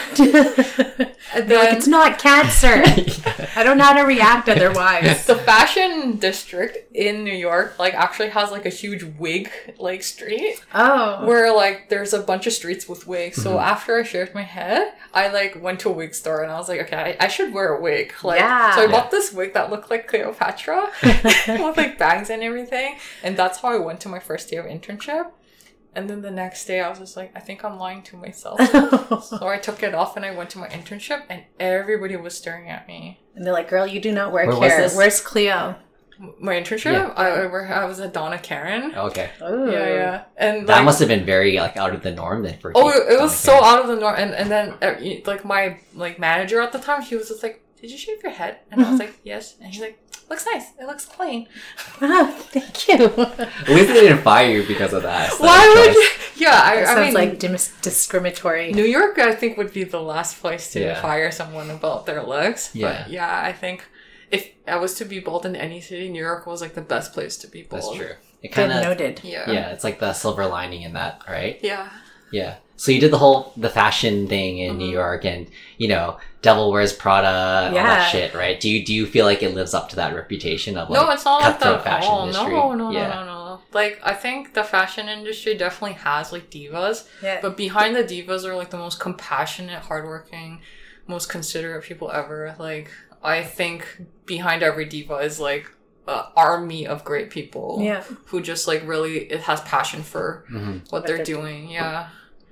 And They're like, then- it's not cancer. I don't know how to react otherwise. The fashion district in New York, like, actually has, like, a huge wig, like, street. Oh. Where, like, there's a bunch of streets with wigs. So after I shaved my head, I, like, went to a wig store and I was like, okay, I, I should wear a wig. Like, Yeah. So I Yeah. bought this wig that looked like Cleopatra with, like, bangs and everything. And that's how I went to my first day of internship. And then the next day I was just like, I think I'm lying to myself. So I took it off and I went to my internship and everybody was staring at me. And they're like, girl, you do not work Where was here. this? Where's Cleo? My internship? Yeah. I, I, wor- I was at Donna Karen. Okay. Ooh. Yeah, yeah. And That like, must have been very like out of the norm then for oh, you, it, it was Donna so Karen. out of the norm. And and then uh, y- like my like manager at the time, he was just like, "Did you shave your head?" And I was like, "Yes." And he's like, "Looks nice. It looks clean." Oh, thank you. At least they didn't fire you because of that. aesthetic Why would? choice. You? Yeah, I, That I sounds mean, like dis- discriminatory. New York, I think, would be the last place to Yeah. fire someone about their looks. Yeah. But yeah, I think if I was to be bald in any city, New York was like the best place to be bald. That's true. It Good kind of noted. Yeah. yeah, it's like the silver lining in that, right? Yeah. Yeah. So you did the whole the fashion thing in New Mhm. York, and you know, Devil Wears Prada, and all Yeah. that shit, right? Do you do you feel like it lives up to that reputation of like No, it's not like cutthroat that at fashion all. industry? No, no, yeah. no, no, no. Like, I think the fashion industry definitely has like divas, Yeah. but behind the divas are like the most compassionate, hardworking, most considerate people ever. Like, I think behind every diva is like an army of great people. Yeah. Who just like really it has passion for Mhm. what, What they're, they're doing. Yeah.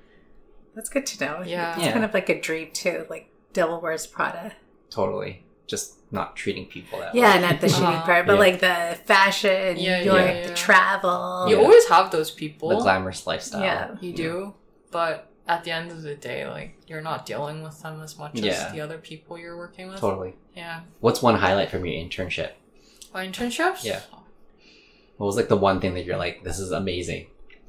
That's good to know. Yeah. It's Yeah. kind of like a dream, too. Like, Devil Wears Prada. Totally. Just not treating people that Yeah, way. not the shitty Uh-huh. part, but Yeah. like the fashion, Yeah, New York, yeah, yeah. the travel. You Yeah. always have those people. The glamorous lifestyle. Yeah. You do, but at the end of the day, like, you're not dealing with them as much Yeah. as the other people you're working with. Totally. Yeah. What's one highlight from your internship? My internships? Yeah. What was like the one thing that you're like, this is amazing?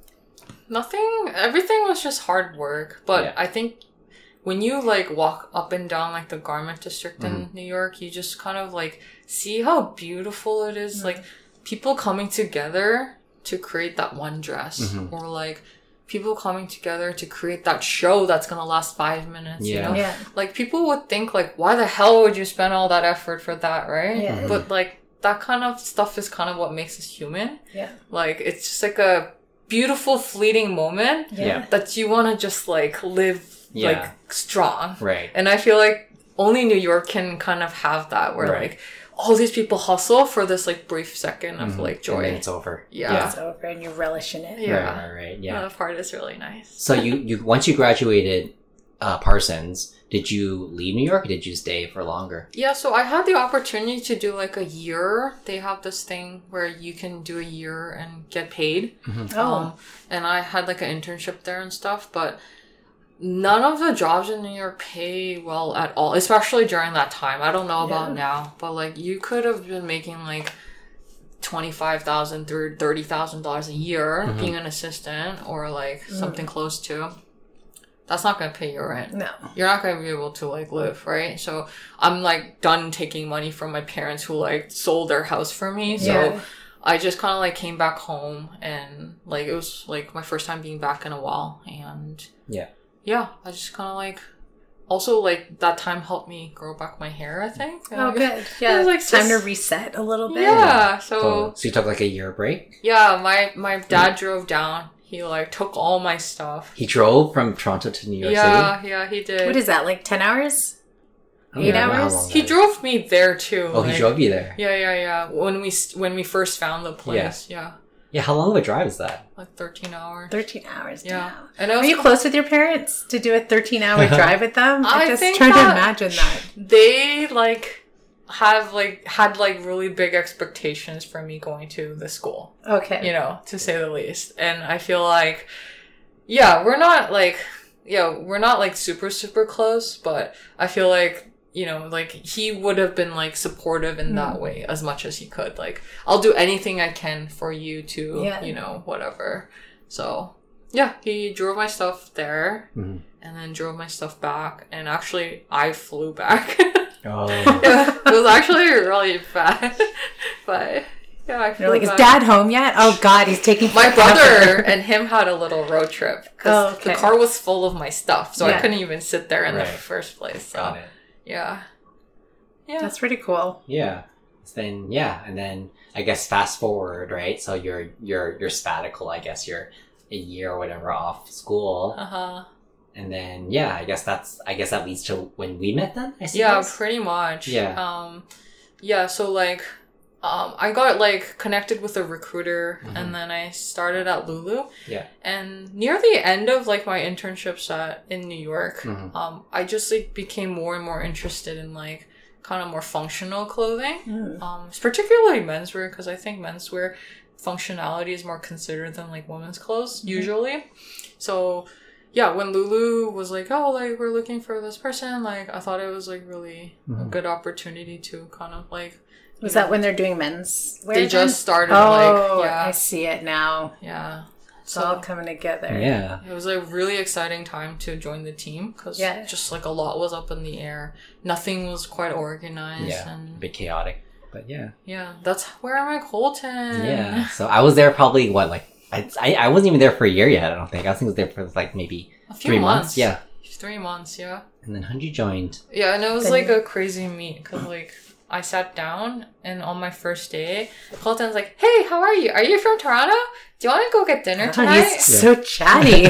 Nothing. Everything was just hard work. But Yeah. I think when you like walk up and down like the garment district in Mhm. New York, you just kind of like see how beautiful it is. Mhm. Like people coming together to create that one dress, Mhm. or like people coming together to create that show that's gonna last five minutes. Yeah. You know, Yeah. like people would think like, why the hell would you spend all that effort for that, right? Yeah. But like that kind of stuff is kind of what makes us human. Yeah. Like it's just like a beautiful fleeting moment Yeah. that you want to just like live Yeah. like strong. Right. And I feel like only New York can kind of have that where Right. like all these people hustle for this like brief second of Mhm. like And joy. then it's over. Yeah. It's over and you relish in it. Yeah. Right, right, right. Yeah. That part is really nice. So you, you once you graduated uh, Parsons, did you leave New York or did you stay for longer? Yeah, so I had the opportunity to do like a year. They have this thing where you can do a year and get paid. Oh. Um, and I had like an internship there and stuff, but none of the jobs in New York pay well at all, especially during that time. I don't know about Yeah. now, but like you could have been making like twenty-five thousand dollars, thirty thousand dollars a year Mhm. being an assistant or like something close to. That's not going to pay your rent. No. You're not going to be able to like live, right? So I'm like done taking money from my parents who like sold their house for me. So Yeah. I just kind of like came back home and like it was like my first time being back in a while. And Yeah. yeah, I just kind of like also like that time helped me grow back my hair, I think. Oh, And, good. Yeah. was, like, Time just- to reset a little bit. Yeah. So So, so you took like a year break? yeah, my my dad drove down. He like took all my stuff. He drove from Toronto to New York Yeah, City? yeah, he did. What is that, like ten hours? I don't Eight remember how hours? long He that is. drove me there too. Oh, like- he drove you there? Yeah, yeah, yeah. When we st- when we first found the place, yeah, Yeah, how long of a drive is that? like thirteen hours. thirteen hours. Yeah, Damn. and I Are was you close with your parents to do a thirteen hour drive with them? I I just think trying to that- imagine that. they like have like had like really big expectations for me going to the school, Okay. you know, to say the least. And I feel like, yeah, we're not like, yeah, we're not like super super close, but I feel like, you know, like he would have been like supportive in that way as much as he could. Like, I'll do anything I can for you to, Yeah. you know, whatever. So yeah, he drove my stuff there Mhm. and then drove my stuff back. And actually, I flew back. Oh. Yeah, it was actually really bad, but yeah, I flew You're like, is back. dad home yet? Oh God, he's taking My forever. brother and him had a little road trip because Oh, okay. the car was full of my stuff, so I Yeah. couldn't even sit there in Right. the first place. So Got it. yeah, yeah, That's pretty cool. Yeah. So then yeah, and then I guess fast forward, right? So you're you're you're sabbatical, I guess you're a year or whatever off school. uh huh. And then yeah, I guess that's I guess that leads to when we met then, I suppose. Yeah, pretty much. Yeah. Um, yeah. So like, um, I got like connected with a recruiter, Mhm. and then I started at Lulu. Yeah. And near the end of like my internships at in New York, Mhm. um, I just like became more and more interested in like kind of more functional clothing, Mm. um, particularly menswear, because I think menswear functionality is more considered than like women's clothes Mm-hmm. usually. So yeah, when Lulu was like, oh, like we're looking for this person, like I thought it was like really a Mhm. good opportunity to kind of like. Was you know, that when they're doing men's wear? they then? just started Oh, like yeah I see it now. yeah. It's all coming together. Yeah. It was a really exciting time to join the team because Yeah. just like a lot was up in the air. Nothing was quite organized. Yeah. A And bit chaotic. But yeah. yeah, that's where am I, Colton? Yeah. So I was there probably what, like I, I I wasn't even there for a year yet, I don't think. I think I was there for like maybe A few three months. months. Yeah. Three months, yeah. And then Hunji joined. Yeah, and it was Then- like a crazy meet because like I sat down and on my first day, Colton's like, "Hey, how are you? Are you from Toronto? Do you want to go get dinner God, tonight?" he's so chatty.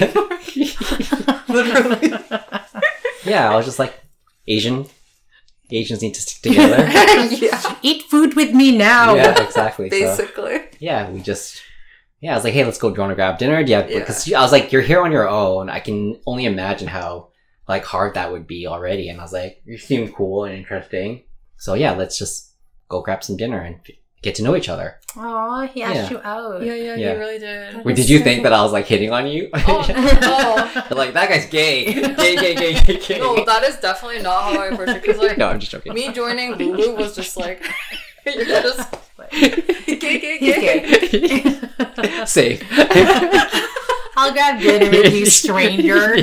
Literally. Yeah, I was just like Asian Asians need to stick together. yeah, Eat food with me now. Yeah, exactly. So basically. yeah, we just yeah, I was like, hey, let's go. Do you want to grab dinner? Yeah, Yeah. because I was like, you're here on your own. I can only imagine how like hard that would be already. And I was like, you seem cool and interesting. So yeah, let's just go grab some dinner and get to know each other. Aw, he asked Yeah. you out. Yeah, yeah, Yeah. he really did. Wait, did you think that I was like hitting on you? Oh, oh. You're like, that guy's gay. Gay, gay, gay, gay, gay. No, that is definitely not how I approach it. Because like No, I'm just joking. me joining Lulu was just like, you're just Gay, gay, gay. Safe. I'll grab dinner with you, stranger.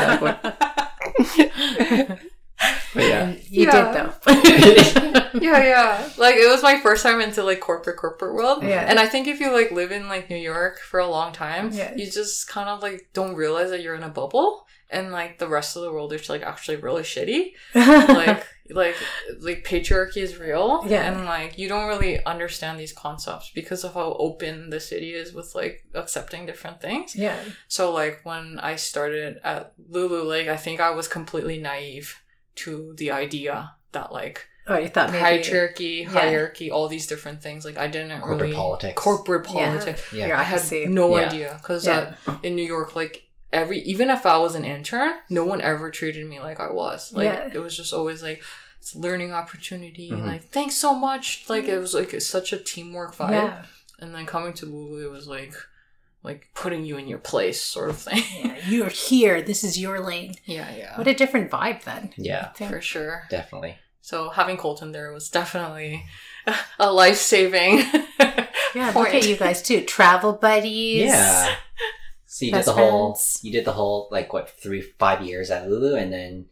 But yeah. And you Yeah. did though. Yeah, yeah. Like it was my first time into like corporate corporate world. Yeah. And I think if you like live in like New York for a long time, Yeah. you just kind of like don't realize that you're in a bubble and like the rest of the world is like actually really shitty. Like like like patriarchy is real. Yeah. And like you don't really understand these concepts because of how open the city is with like accepting different things. Yeah. So like when I started at Lulu, like I think I was completely naive to the idea that like Oh, you thought maybe patriarchy, Yeah. hierarchy, all these different things. Like I didn't Corporate really politics. corporate Yeah. politics. Yeah. I had Bureaucracy. no Yeah. idea because Yeah. uh, in New York, like every even if I was an intern, no one ever treated me like I was. Like Yeah. it was just always like it's a learning opportunity. Mhm. Like thanks so much. Like it was like it's such a teamwork vibe. Yeah. And then coming to Lulu, it was like like putting you in your place, sort of thing. Yeah. You're here. This is your lane. yeah, yeah, What a different vibe then. Yeah, I think. for sure. definitely. So having Colton there was definitely a life saving. Yeah, look at you guys too. Travel buddies. Yeah. So you Best did the whole, friends. you did the whole, like, what, three, five years at Lulu, and then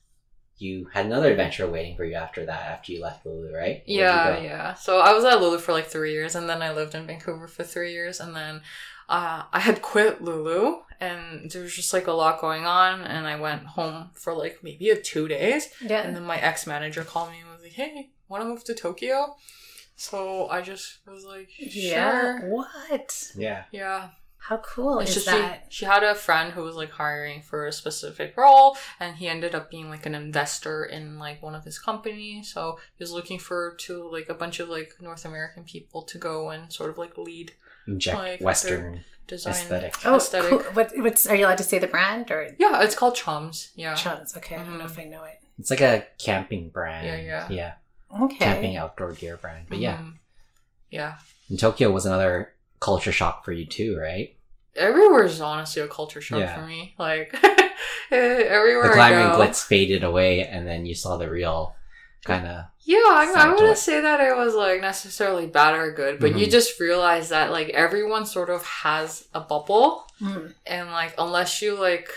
you had another adventure waiting for you after that, after you left Lulu, right? Where'd you Yeah, go? yeah. So I was at Lulu for like three years, and then I lived in Vancouver for three years, and then uh, I had quit Lulu, and there was just like a lot going on, and I went home for like maybe a two days, Yeah. and then my ex manager called me and was like, "Hey, want to move to Tokyo?" So I just was like, "Sure." Yeah. What? Yeah. Yeah. How cool It's is just that? She, she had a friend who was like hiring for a specific role, and he ended up being like an investor in like one of his companies. So he was looking for to like a bunch of like North American people to go and sort of like lead Inject Like, Western design aesthetic. Oh, aesthetic. cool. What, what's, are you allowed to say the brand or? Yeah, it's called Chums. Yeah. Chums. Okay. I don't know Mhm. if I know it. It's like a camping brand. Yeah, yeah. Yeah. Okay. Camping outdoor gear brand. But yeah. Mhm. Yeah. And Tokyo was another culture shock for you too, right? Everywhere is honestly a culture shock Yeah. for me. Like everywhere The glamour I and go. glitz faded away, and then you saw the real kind of. Yeah, I, side I to wouldn't it. say that it was like necessarily bad or good, but you Mhm. just realize that like everyone sort of has a bubble, Mm. and like unless you like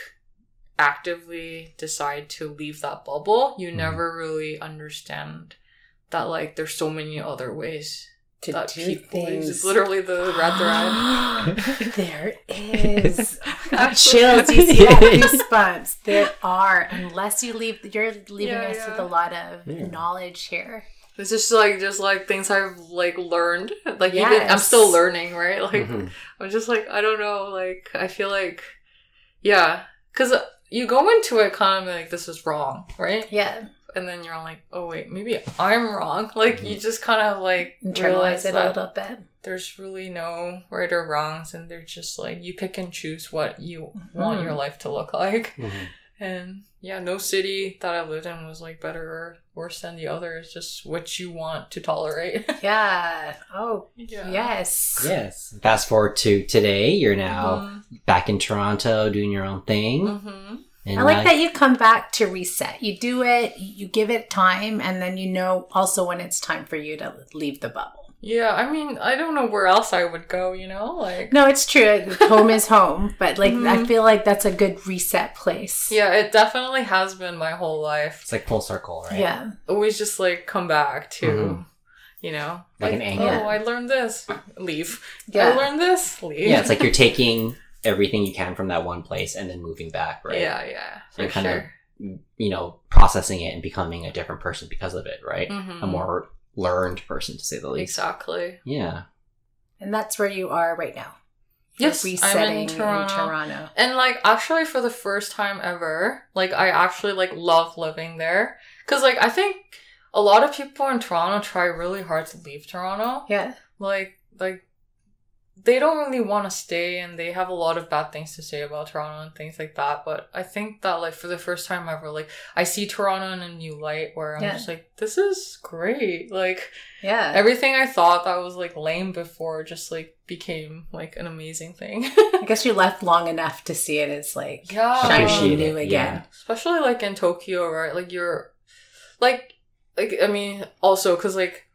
actively decide to leave that bubble, you Mhm. never really understand that like there's so many other ways To that do people. things. It's literally the red thread. There is. Absolutely. Chills. You see that? Goosebumps. There are. Unless you leave, you're leaving Yeah, us yeah. with a lot of Yeah. knowledge here. It's just like just like things I've like learned. Like even I'm Yes. still learning, right? Like Mhm. I'm just like I don't know. Like I feel like yeah, because you go into it kind of like this is wrong, right? Yeah. And then you're like, oh wait, maybe I'm wrong. Like you just kind of like realize Internalize it a that little bit. there's really no right or wrongs, and they're just like you pick and choose what you want Mhm. your life to look like. Mhm. And yeah, no city that I lived in was like better or worse than the other. It's just what you want to tolerate. Yeah. Oh, yeah. yes. Yes. Fast forward to today, you're now Mm-hmm. back in Toronto doing your own thing. Mm-hmm. And I like now- that you come back to reset. You do it, you give it time, and then you know also when it's time for you to leave the bubble. Yeah, I mean, I don't know where else I would go, you know? Like, No, it's true. Home is home, but like I Mhm. feel like that's a good reset place. yeah, it definitely has been my whole life. It's like full circle, right? Yeah. Always just like come back to, Mhm. you know? Like an anchor. Oh, I learned this. Leave. Yeah. I learned this. Leave. Yeah, it's like you're taking everything you can from that one place and then moving back, right? Yeah, yeah. For You're kind of, sure. you know, processing it and becoming a different person because of it, right? Mhm. A more learned person, to say the least. Exactly. Yeah. And that's where you are right now. You're Yes, I'm resetting in Toronto. Toronto. And like actually for the first time ever, like I actually like love living there. Cause like I think a lot of people in Toronto try really hard to leave Toronto. Yeah. Like like they don't really want to stay, and they have a lot of bad things to say about Toronto and things like that. But I think that like for the first time ever, like I see Toronto in a new light where I'm Yeah. just like, this is great. Like Yeah. everything I thought that was like lame before just like became like an amazing thing. I guess you left long enough to see it as like Yeah. shiny Appreciate new it, again. Especially like in Tokyo, right? Like you're like like I mean also because like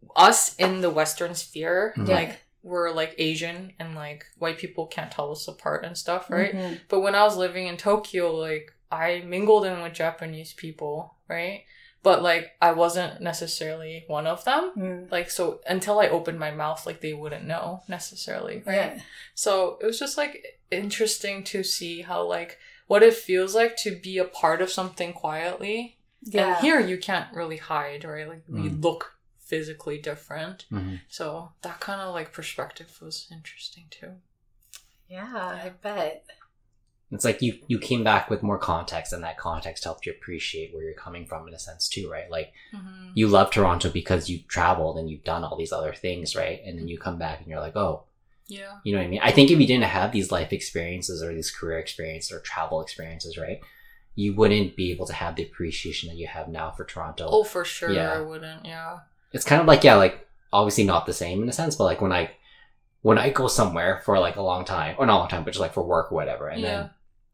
us in the Western sphere, Mhm. like we're like Asian and like white people can't tell us apart and stuff, right? Mhm. But when I was living in Tokyo, like I mingled in with Japanese people, right? But like I wasn't necessarily one of them. Mm. Like so until I opened my mouth, like they wouldn't know necessarily, right? Yeah. So it was just like interesting to see how like what it feels like to be a part of something quietly. Yeah. And here you can't really hide, right? Like we Mm. look physically different. Mhm. So that kind of like perspective was interesting too. Yeah, I bet. It's like you you came back with more context, and that context helped you appreciate where you're coming from in a sense too, right? Like Mm-hmm. you love Toronto because you've traveled and you've done all these other things, right? And then you come back and you're like, oh, Yeah. you know what I mean? I think if you didn't have these life experiences or these career experiences or travel experiences, right, you wouldn't be able to have the appreciation that you have now for Toronto. Oh, for sure. Yeah. I wouldn't. Yeah. It's kind of like, yeah, like obviously not the same in a sense, but like when I when I go somewhere for like a long time, or not a long time, but just like for work or whatever, and Yeah. then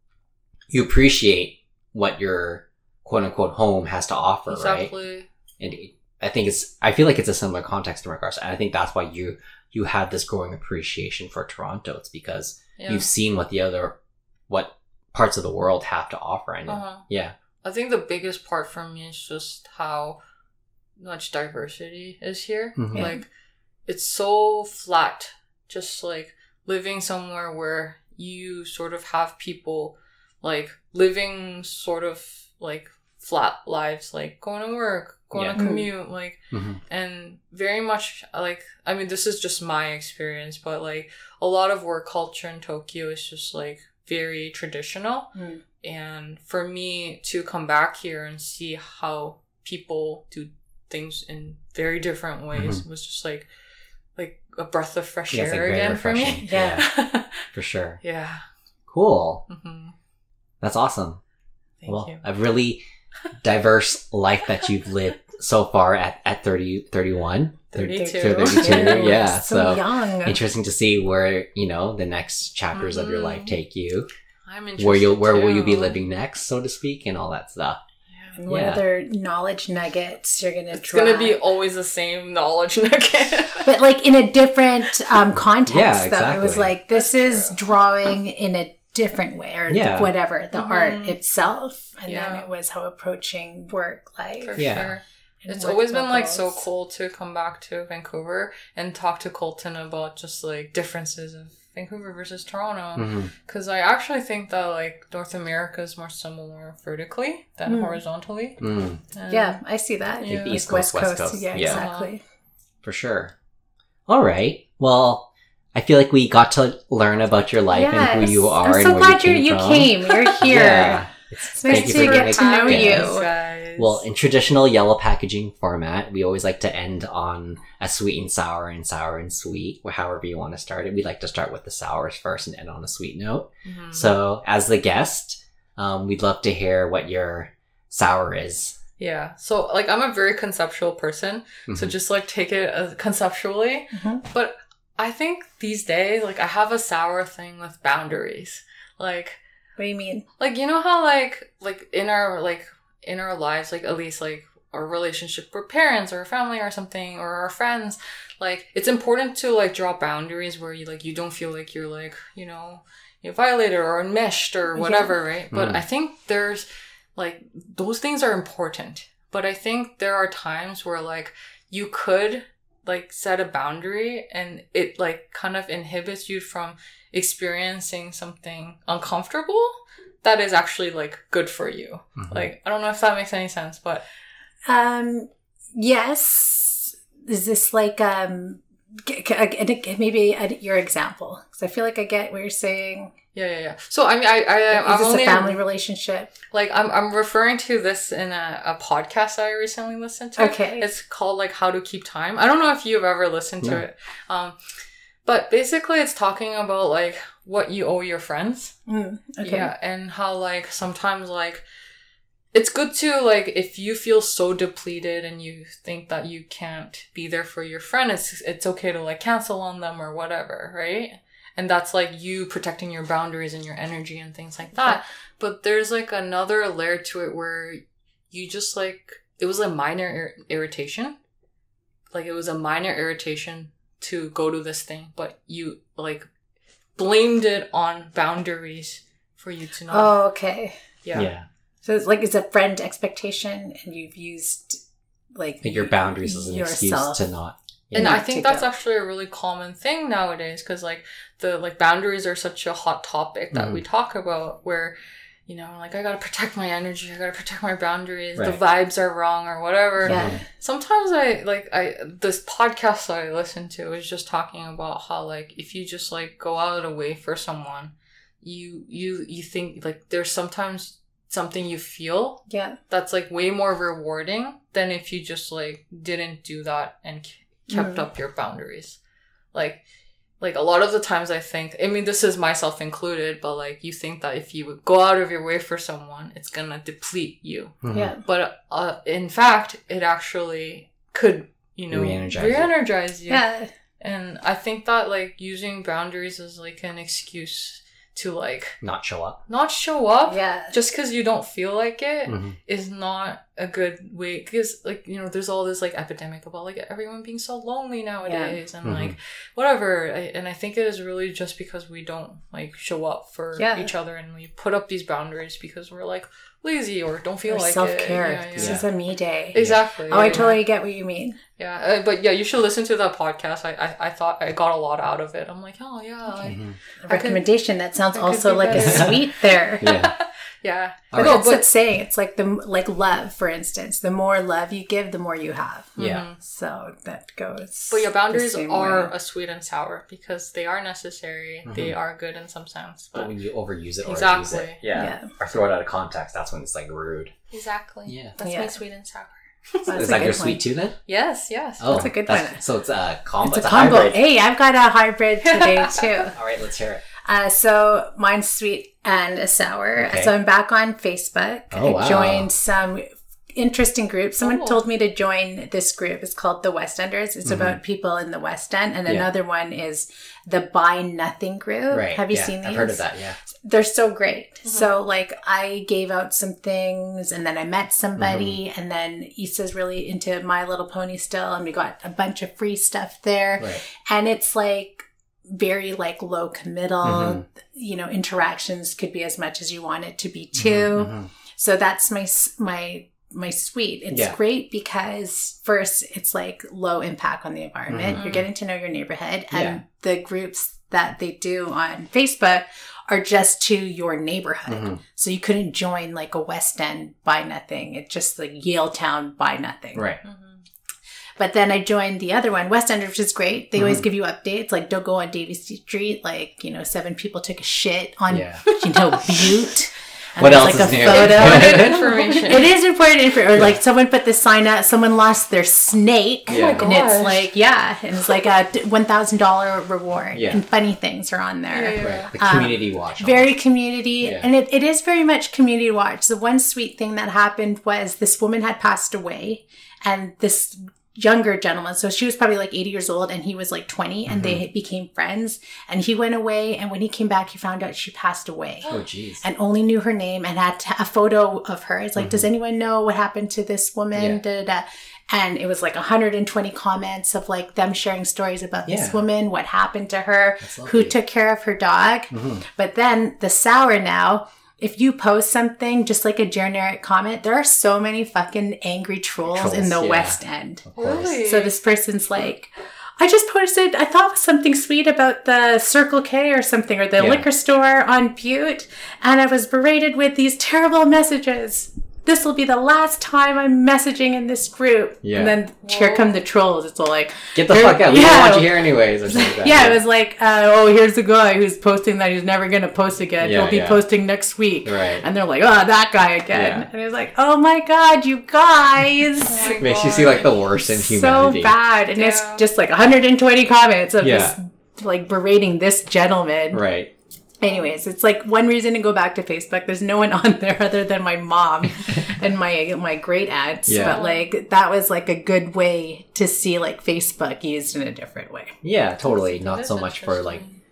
you appreciate what your quote unquote home has to offer, right? Exactly. And it- I think it's, I feel like it's a similar context in regards, and I think that's why you you have this growing appreciation for Toronto. It's because Yeah. you've seen what the other, what parts of the world have to offer, and Uh-huh. yeah, I think the biggest part for me is just how much diversity is here. Mhm. Yeah. Like, it's so flat. Just like living somewhere where you sort of have people like living sort of like flat lives, like going to work, going Yeah. to commute, like, Mhm. and very much like, I mean, this is just my experience, but like a lot of work culture in Tokyo is just like very traditional. Mm. And for me to come back here and see how people do things in very different ways was just like like a breath of fresh Yeah, it's, like, air very again for me. refreshing. Yeah. for sure. Yeah. Cool. hmm That's awesome. Thank well, you. a really diverse life that you've lived so far at, at thirty, thirty-one. thirty-two. thirty-two, yeah. So, So, young. interesting to see where, you know, the next chapters of your Mhm. life take you. I'm interested. Where you'll, where will you be too. living next, so to speak, and all that stuff. Yeah. And what Yeah. other knowledge nuggets you're gonna It's draw? gonna be always the same knowledge nugget. but like in a different um, context. Yeah, Though it was exactly. like this That's is true. drawing in a different way, or Yeah. whatever the Mhm. art itself, and Yeah. then it was how approaching work life. For Yeah. sure. and It's work always been like so levels. cool to come back to Vancouver and talk to Colton about just like differences of Vancouver versus Toronto. Mhm. Because I actually think that like North America is more similar vertically than Mm. horizontally. Mm, And Yeah, I see that. Yeah. East Like Coast, West Coast. Yeah, Yeah. exactly. for sure. All right. Well, I feel like we got to learn about your life and who you Yes. are I'm and so where glad you you're, came you from. came. You're here. Yeah. It's, It's thank nice you to for get giving to know us- you. Yes. guys. Well, in traditional yellow packaging format, we always like to end on a sweet and sour and sour and sweet, or however you want to start it. We like to start with the sours first and end on a sweet note. Mhm. So, as the guest, um, we'd love to hear what your sour is. yeah. So like I'm a very conceptual person. So Mhm. just like take it uh, conceptually. Mhm. But I think these days, like I have a sour thing with boundaries. Like, What do you mean? like you know how like like in our like in our lives, like at least like our relationship with parents or family or something or our friends, like it's important to like draw boundaries where you like you don't feel like you're like you know you're violated or enmeshed or whatever, right? But Mm. I think there's like those things are important. But I think there are times where like you could like set a boundary and it like kind of inhibits you from experiencing something uncomfortable that is actually like good for you. Mhm. Like I don't know if that makes any sense, but Um, yes. Is this like um, g- g- g- maybe a, your example? Because I feel like I get what you're saying. yeah, yeah, yeah. So I mean, I, I, Is I'm this only a family relationship? like I'm, I'm referring to this in a, a podcast I recently listened to. Okay. It's called like How to Keep Time. I don't know if you've ever listened to No. it. Um, but basically, it's talking about like what you owe your friends. Mm, okay. Yeah, and how like sometimes like it's good to like if you feel so depleted and you think that you can't be there for your friend, it's it's okay to like cancel on them or whatever, right? And that's like you protecting your boundaries and your energy and things like that. But there's like another layer to it where you just like it was a minor ir- irritation. like it was a minor irritation to go to this thing, but you like blamed it on boundaries for you to not. Oh, okay. Yeah. Yeah. So it's like it's a friend expectation, and you've used like Like your boundaries as an yourself. excuse to not. And Yeah, I think to that's go. actually a really common thing nowadays, because like the like boundaries are such a hot topic that Mhm. we talk about, where you know, like I gotta protect my energy, I gotta protect my boundaries, Right. the vibes are wrong or whatever. Yeah. Sometimes I like I this podcast that I listen to is just talking about how like if you just like go out of the way for someone, you you you think like there's sometimes something you feel Yeah. that's like way more rewarding than if you just like didn't do that and k- kept Mhm. up your boundaries. Like like a lot of the times I think, I mean this is myself included, but like you think that if you would go out of your way for someone, it's gonna deplete you. Mhm. Yeah. But uh, in fact, it actually could, you know, Re-energize you. re-energize you. Yeah. And I think that like using boundaries is like an excuse to like Not show up. not show up Yeah. just because you don't feel like it Mhm. is not a good way, because like you know there's all this like epidemic about like everyone being so lonely nowadays and Mhm. like whatever. I, and I think it is really just because we don't like show up for Yeah. each other, and we put up these boundaries because we're like lazy or don't feel Or like self-care. it. Yeah, This yeah. is a me day. Exactly. Oh, I yeah. totally get what you mean. Yeah, uh, but yeah, you should listen to that podcast. I, I I thought I got a lot out of it. I'm like, oh yeah, I, Mhm. A recommendation that sounds I could also be like a better. sweet there. Yeah. yeah. But All that's but- what's saying. It's like the like love, for instance. The more love you give, the more you have. Yeah. Mhm. So that goes. But your boundaries the same are way. a sweet and sour because they are necessary. They are good in some sense. But But when you overuse it or Exactly. abuse it, yeah. Yeah. or throw it out of context, that's when it's like rude. exactly. Yeah. That's Yeah. my sweet and sour. That's Is a that good your one. sweet too then? Yes, yes. Oh, That's a good that's- one. So it's a combo. It's a combo. hybrid. Hey, I've got a hybrid today too. All right, let's hear it. Uh, so mine's sweet and a sour. Okay. So I'm back on Facebook. Oh, I wow. joined some interesting groups. Someone Oh. told me to join this group. It's called the West Enders. It's Mhm. about people in the West End. And Yeah. another one is the Buy Nothing group. Right. Have you yeah, seen these? I've heard of that, yeah. They're so great. So like I gave out some things and then I met somebody Mm-hmm. and then Issa's really into My Little Pony still and we got a bunch of free stuff there. Right. And it's like very like low committal, Mhm. you know, interactions could be as much as you want it to be too. Mhm. So that's my, s- my, my sweet. It's Yeah. great because first it's like low impact on the environment. Mhm. You're getting to know your neighborhood and Yeah. the groups that they do on Facebook are just to your neighborhood. Mhm. So you couldn't join like a West End Buy Nothing. It's just like Yale Town Buy Nothing. Right. Mhm. But then I joined the other one, West End, which is great. They always Mhm. give you updates, like don't go on Davie Street. Like, you know, seven people took a shit on, Yeah. you know, Butte. And What there's, else like is a new? photo. Important information. It is important info. Or Yeah. like someone put the sign out, someone lost their snake. Oh my And gosh. it's like, yeah. And it's like a one thousand dollars reward. Yeah. And funny things are on there. Yeah, yeah. Right. The community watch. Very community. Yeah. And it, it is very much community watch. The one sweet thing that happened was this woman had passed away and this younger gentleman, so she was probably like eighty years old and he was like twenty and Mm-hmm. they became friends and he went away and when he came back he found out she passed away Oh, jeez. and only knew her name and had t- a photo of her. It's like, Mhm. does anyone know what happened to this woman? Yeah. Da, da, da. And it was like one hundred twenty comments of like them sharing stories about this Yeah. woman, what happened to her, That's who lovely. took care of her dog. Mhm. But then the sour now, if you post something just like a generic comment, there are so many fucking angry trolls, Trolls, in the yeah. West End. Of course. Really? So this person's like, I just posted, I thought something sweet about the Circle K or something, or the Yeah. liquor store on Butte, and I was berated with these terrible messages. This will be the last time I'm messaging in this group. Yeah. And then here Whoa. come the trolls. It's all like, Get the Here- fuck out. We yeah. don't want you here anyways. Or something like that. yeah, it was like, uh, oh, here's a guy who's posting that he's never going to post again. Yeah, He'll be yeah. posting next week. Right. And they're like, oh, that guy again. Yeah. And it's like, oh my God, you guys. Oh my Makes you God. see like the worst in So humanity. bad. And Yeah. it's just like one hundred twenty comments of Yeah. this, like berating this gentleman. Right. Anyways, it's like one reason to go back to Facebook. There's no one on there other than my mom and my my great aunts. Yeah. But like that was like a good way to see like Facebook used in a different way. Yeah, totally. That Not is so much for like interesting.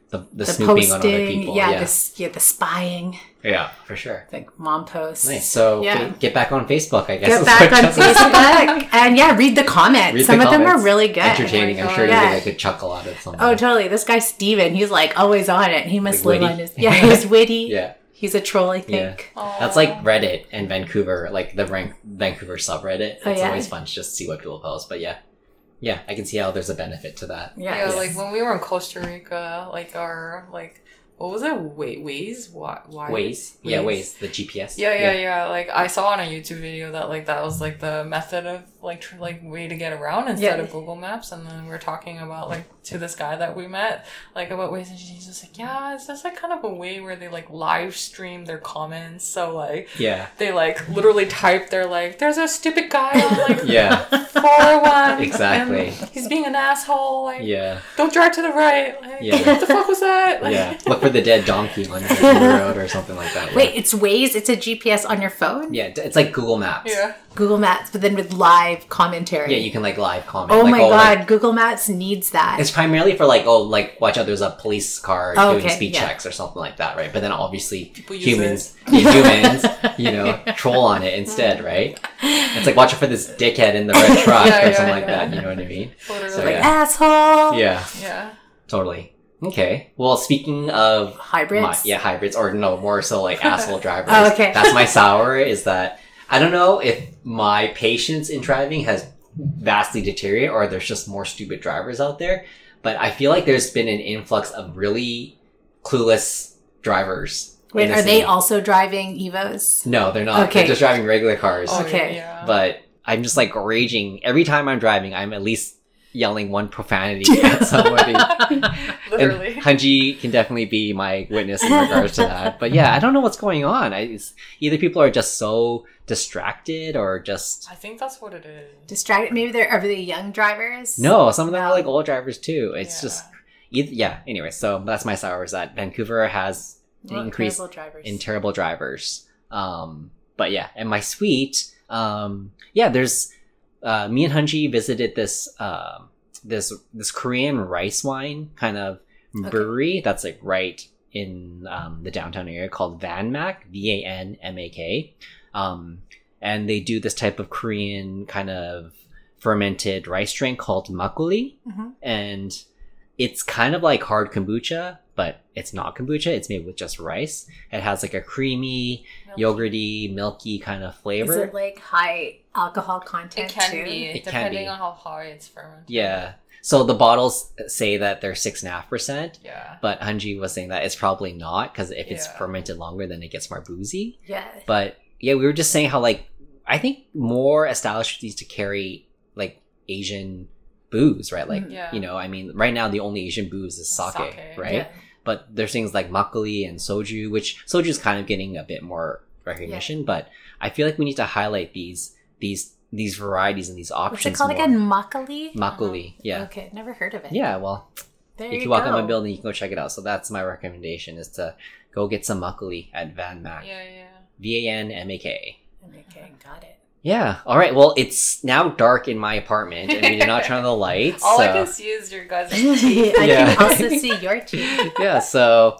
the, the, the snooping on other people. Yeah, yeah. The, yeah, the spying. Yeah, for sure. Like mom posts. Nice. So yeah. get back on Facebook, I guess. Get back on Facebook. And yeah, read the comments. Read some the of comments. them are really good. Entertaining. Oh I'm sure yeah. you're going to get a good chuckle out of something. Oh, totally. This guy, Steven, he's like always on it. He must like live witty? on his... Yeah, he's witty. yeah. He's a troll, I think. Yeah. That's like Reddit and Vancouver, like the Ran- Vancouver subreddit. It's oh, yeah? always fun to just see what people post. But yeah. Yeah, I can see how there's a benefit to that. Yeah, Yes. like when we were in Costa Rica, like our, like, what was it? Wa- Waze? Why? Why? Waze? Yeah, Waze. The G P S. Yeah, yeah, yeah, yeah. Like I saw on a YouTube video that like that was like the method of like tr- like way to get around instead Yeah. of Google Maps. And then we we're talking about like to this guy that we met like about Waze, and he's just like, yeah, it's just like kind of a way where they like live stream their comments. So like Yeah. they like literally type their like, there's a stupid guy on like Yeah. four oh one. Exactly. And he's being an asshole. Like Yeah. don't drive to the right. Like, Yeah. what the fuck was that? Like, Yeah. Look for the dead donkey on the road or something like that. Yeah. Wait, it's Waze? It's a G P S on your phone? Yeah, it's like Google Maps. Yeah. Google Maps, but then with live commentary. Yeah, you can like live comment. Oh like, my oh, god, like, Google Maps needs that. it's primarily for like, oh, like watch out, there's a police car Oh, doing okay, speed yeah. checks or something like that, right? But then obviously People use humans, yeah, humans, you know, troll on it instead, right? It's like watch out for this dickhead in the red truck Yeah, or yeah, something like yeah. that. You know what I mean? Literally. So, like, yeah. asshole! Yeah, Yeah. totally. Okay. Well, speaking of Hybrids? my, yeah, hybrids, or no, more so like asshole drivers. Oh, okay. That's my sour. Is that I don't know if my patience in driving has vastly deteriorated, or there's just more stupid drivers out there. But I feel like there's been an influx of really clueless drivers. Wait, in the are they city. also driving Evos? No, they're not. Okay. They're just driving regular cars. Oh, Okay. Yeah. But I'm just like raging every time I'm driving. I'm at least yelling one profanity at somebody. Literally. And Hanji can definitely be my witness in regards to that. But yeah, I don't know what's going on. I, it's, either people are just so distracted or just... I think that's what it is. Distracted? Maybe they're are they young drivers? No, some of them No. are like old drivers too. It's Yeah. just... Either, yeah, anyway, so that's my sour is that Vancouver has an Well, increase terrible drivers. in terrible drivers. Um, but yeah, and my sweet, um, yeah, there's... Uh, me and Hanji visited this... Um, this this Korean rice wine kind of brewery that's like right in um, the downtown area called Vanmak, V A N M A K, um, and they do this type of Korean kind of fermented rice drink called makgeolli, Mhm. and it's kind of like hard kombucha, but it's not kombucha. It's made with just rice. It has like a creamy, Milky. yogurty, milky kind of Is flavor. it like high alcohol content It can too? be, It can depending be. on how hard it's fermented. Yeah. So the bottles say that they're six and a half percent, Yeah. but Hanji was saying that it's probably not because if it's Yeah. fermented longer, then it gets more boozy. Yeah. But yeah, we were just saying how like I think more establishments need to carry like Asian booze, right? Like Yeah. you know, I mean, right now the only Asian booze is sake, Sake, right? Yeah. But there's things like makgeolli and soju, which soju is kind of getting a bit more recognition. But I feel like we need to highlight these these these varieties and these What's options. it called more. again? Makgeolli? Makgeolli, yeah. Okay, never heard of it. Yeah, well, There if you, you walk go. on my building, you can go check it out. So that's my recommendation: is to go get some makgeolli at Van Mac, Yeah, yeah. V A N M A K. Okay, got it. Yeah. All right. Well, it's now dark in my apartment, and we did not turn on the lights. All so. I can see is your guys' I Yeah. can also see your teeth. Yeah. So,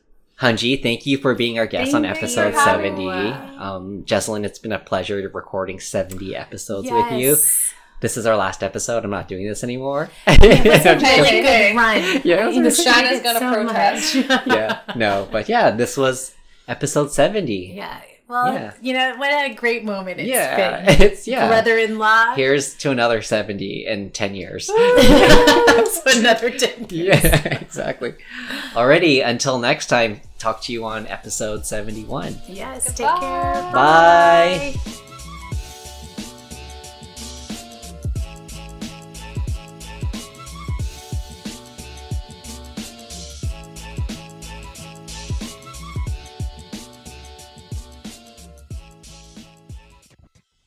Hanji, thank you for being our guest on Thank you episode for having seventy. me. Um, Jesselyn, it's been a pleasure recording seventy episodes with you. Yes. This is our last episode. I'm not doing this anymore. It was a I'm just really kidding. good run. Yeah, it was I a enjoyed good- Shanna's it gonna so protest. much. Yeah. No, but yeah, this was episode seventy. Yeah. Well, Yeah. you know, what a great moment it's Yeah. been. It's yeah. Brother-in-law. Here's to another seventy in ten years. So another ten years. Yeah, exactly. Alrighty, until next time, talk to you on episode seventy-one. Yes, Goodbye. take care. Bye.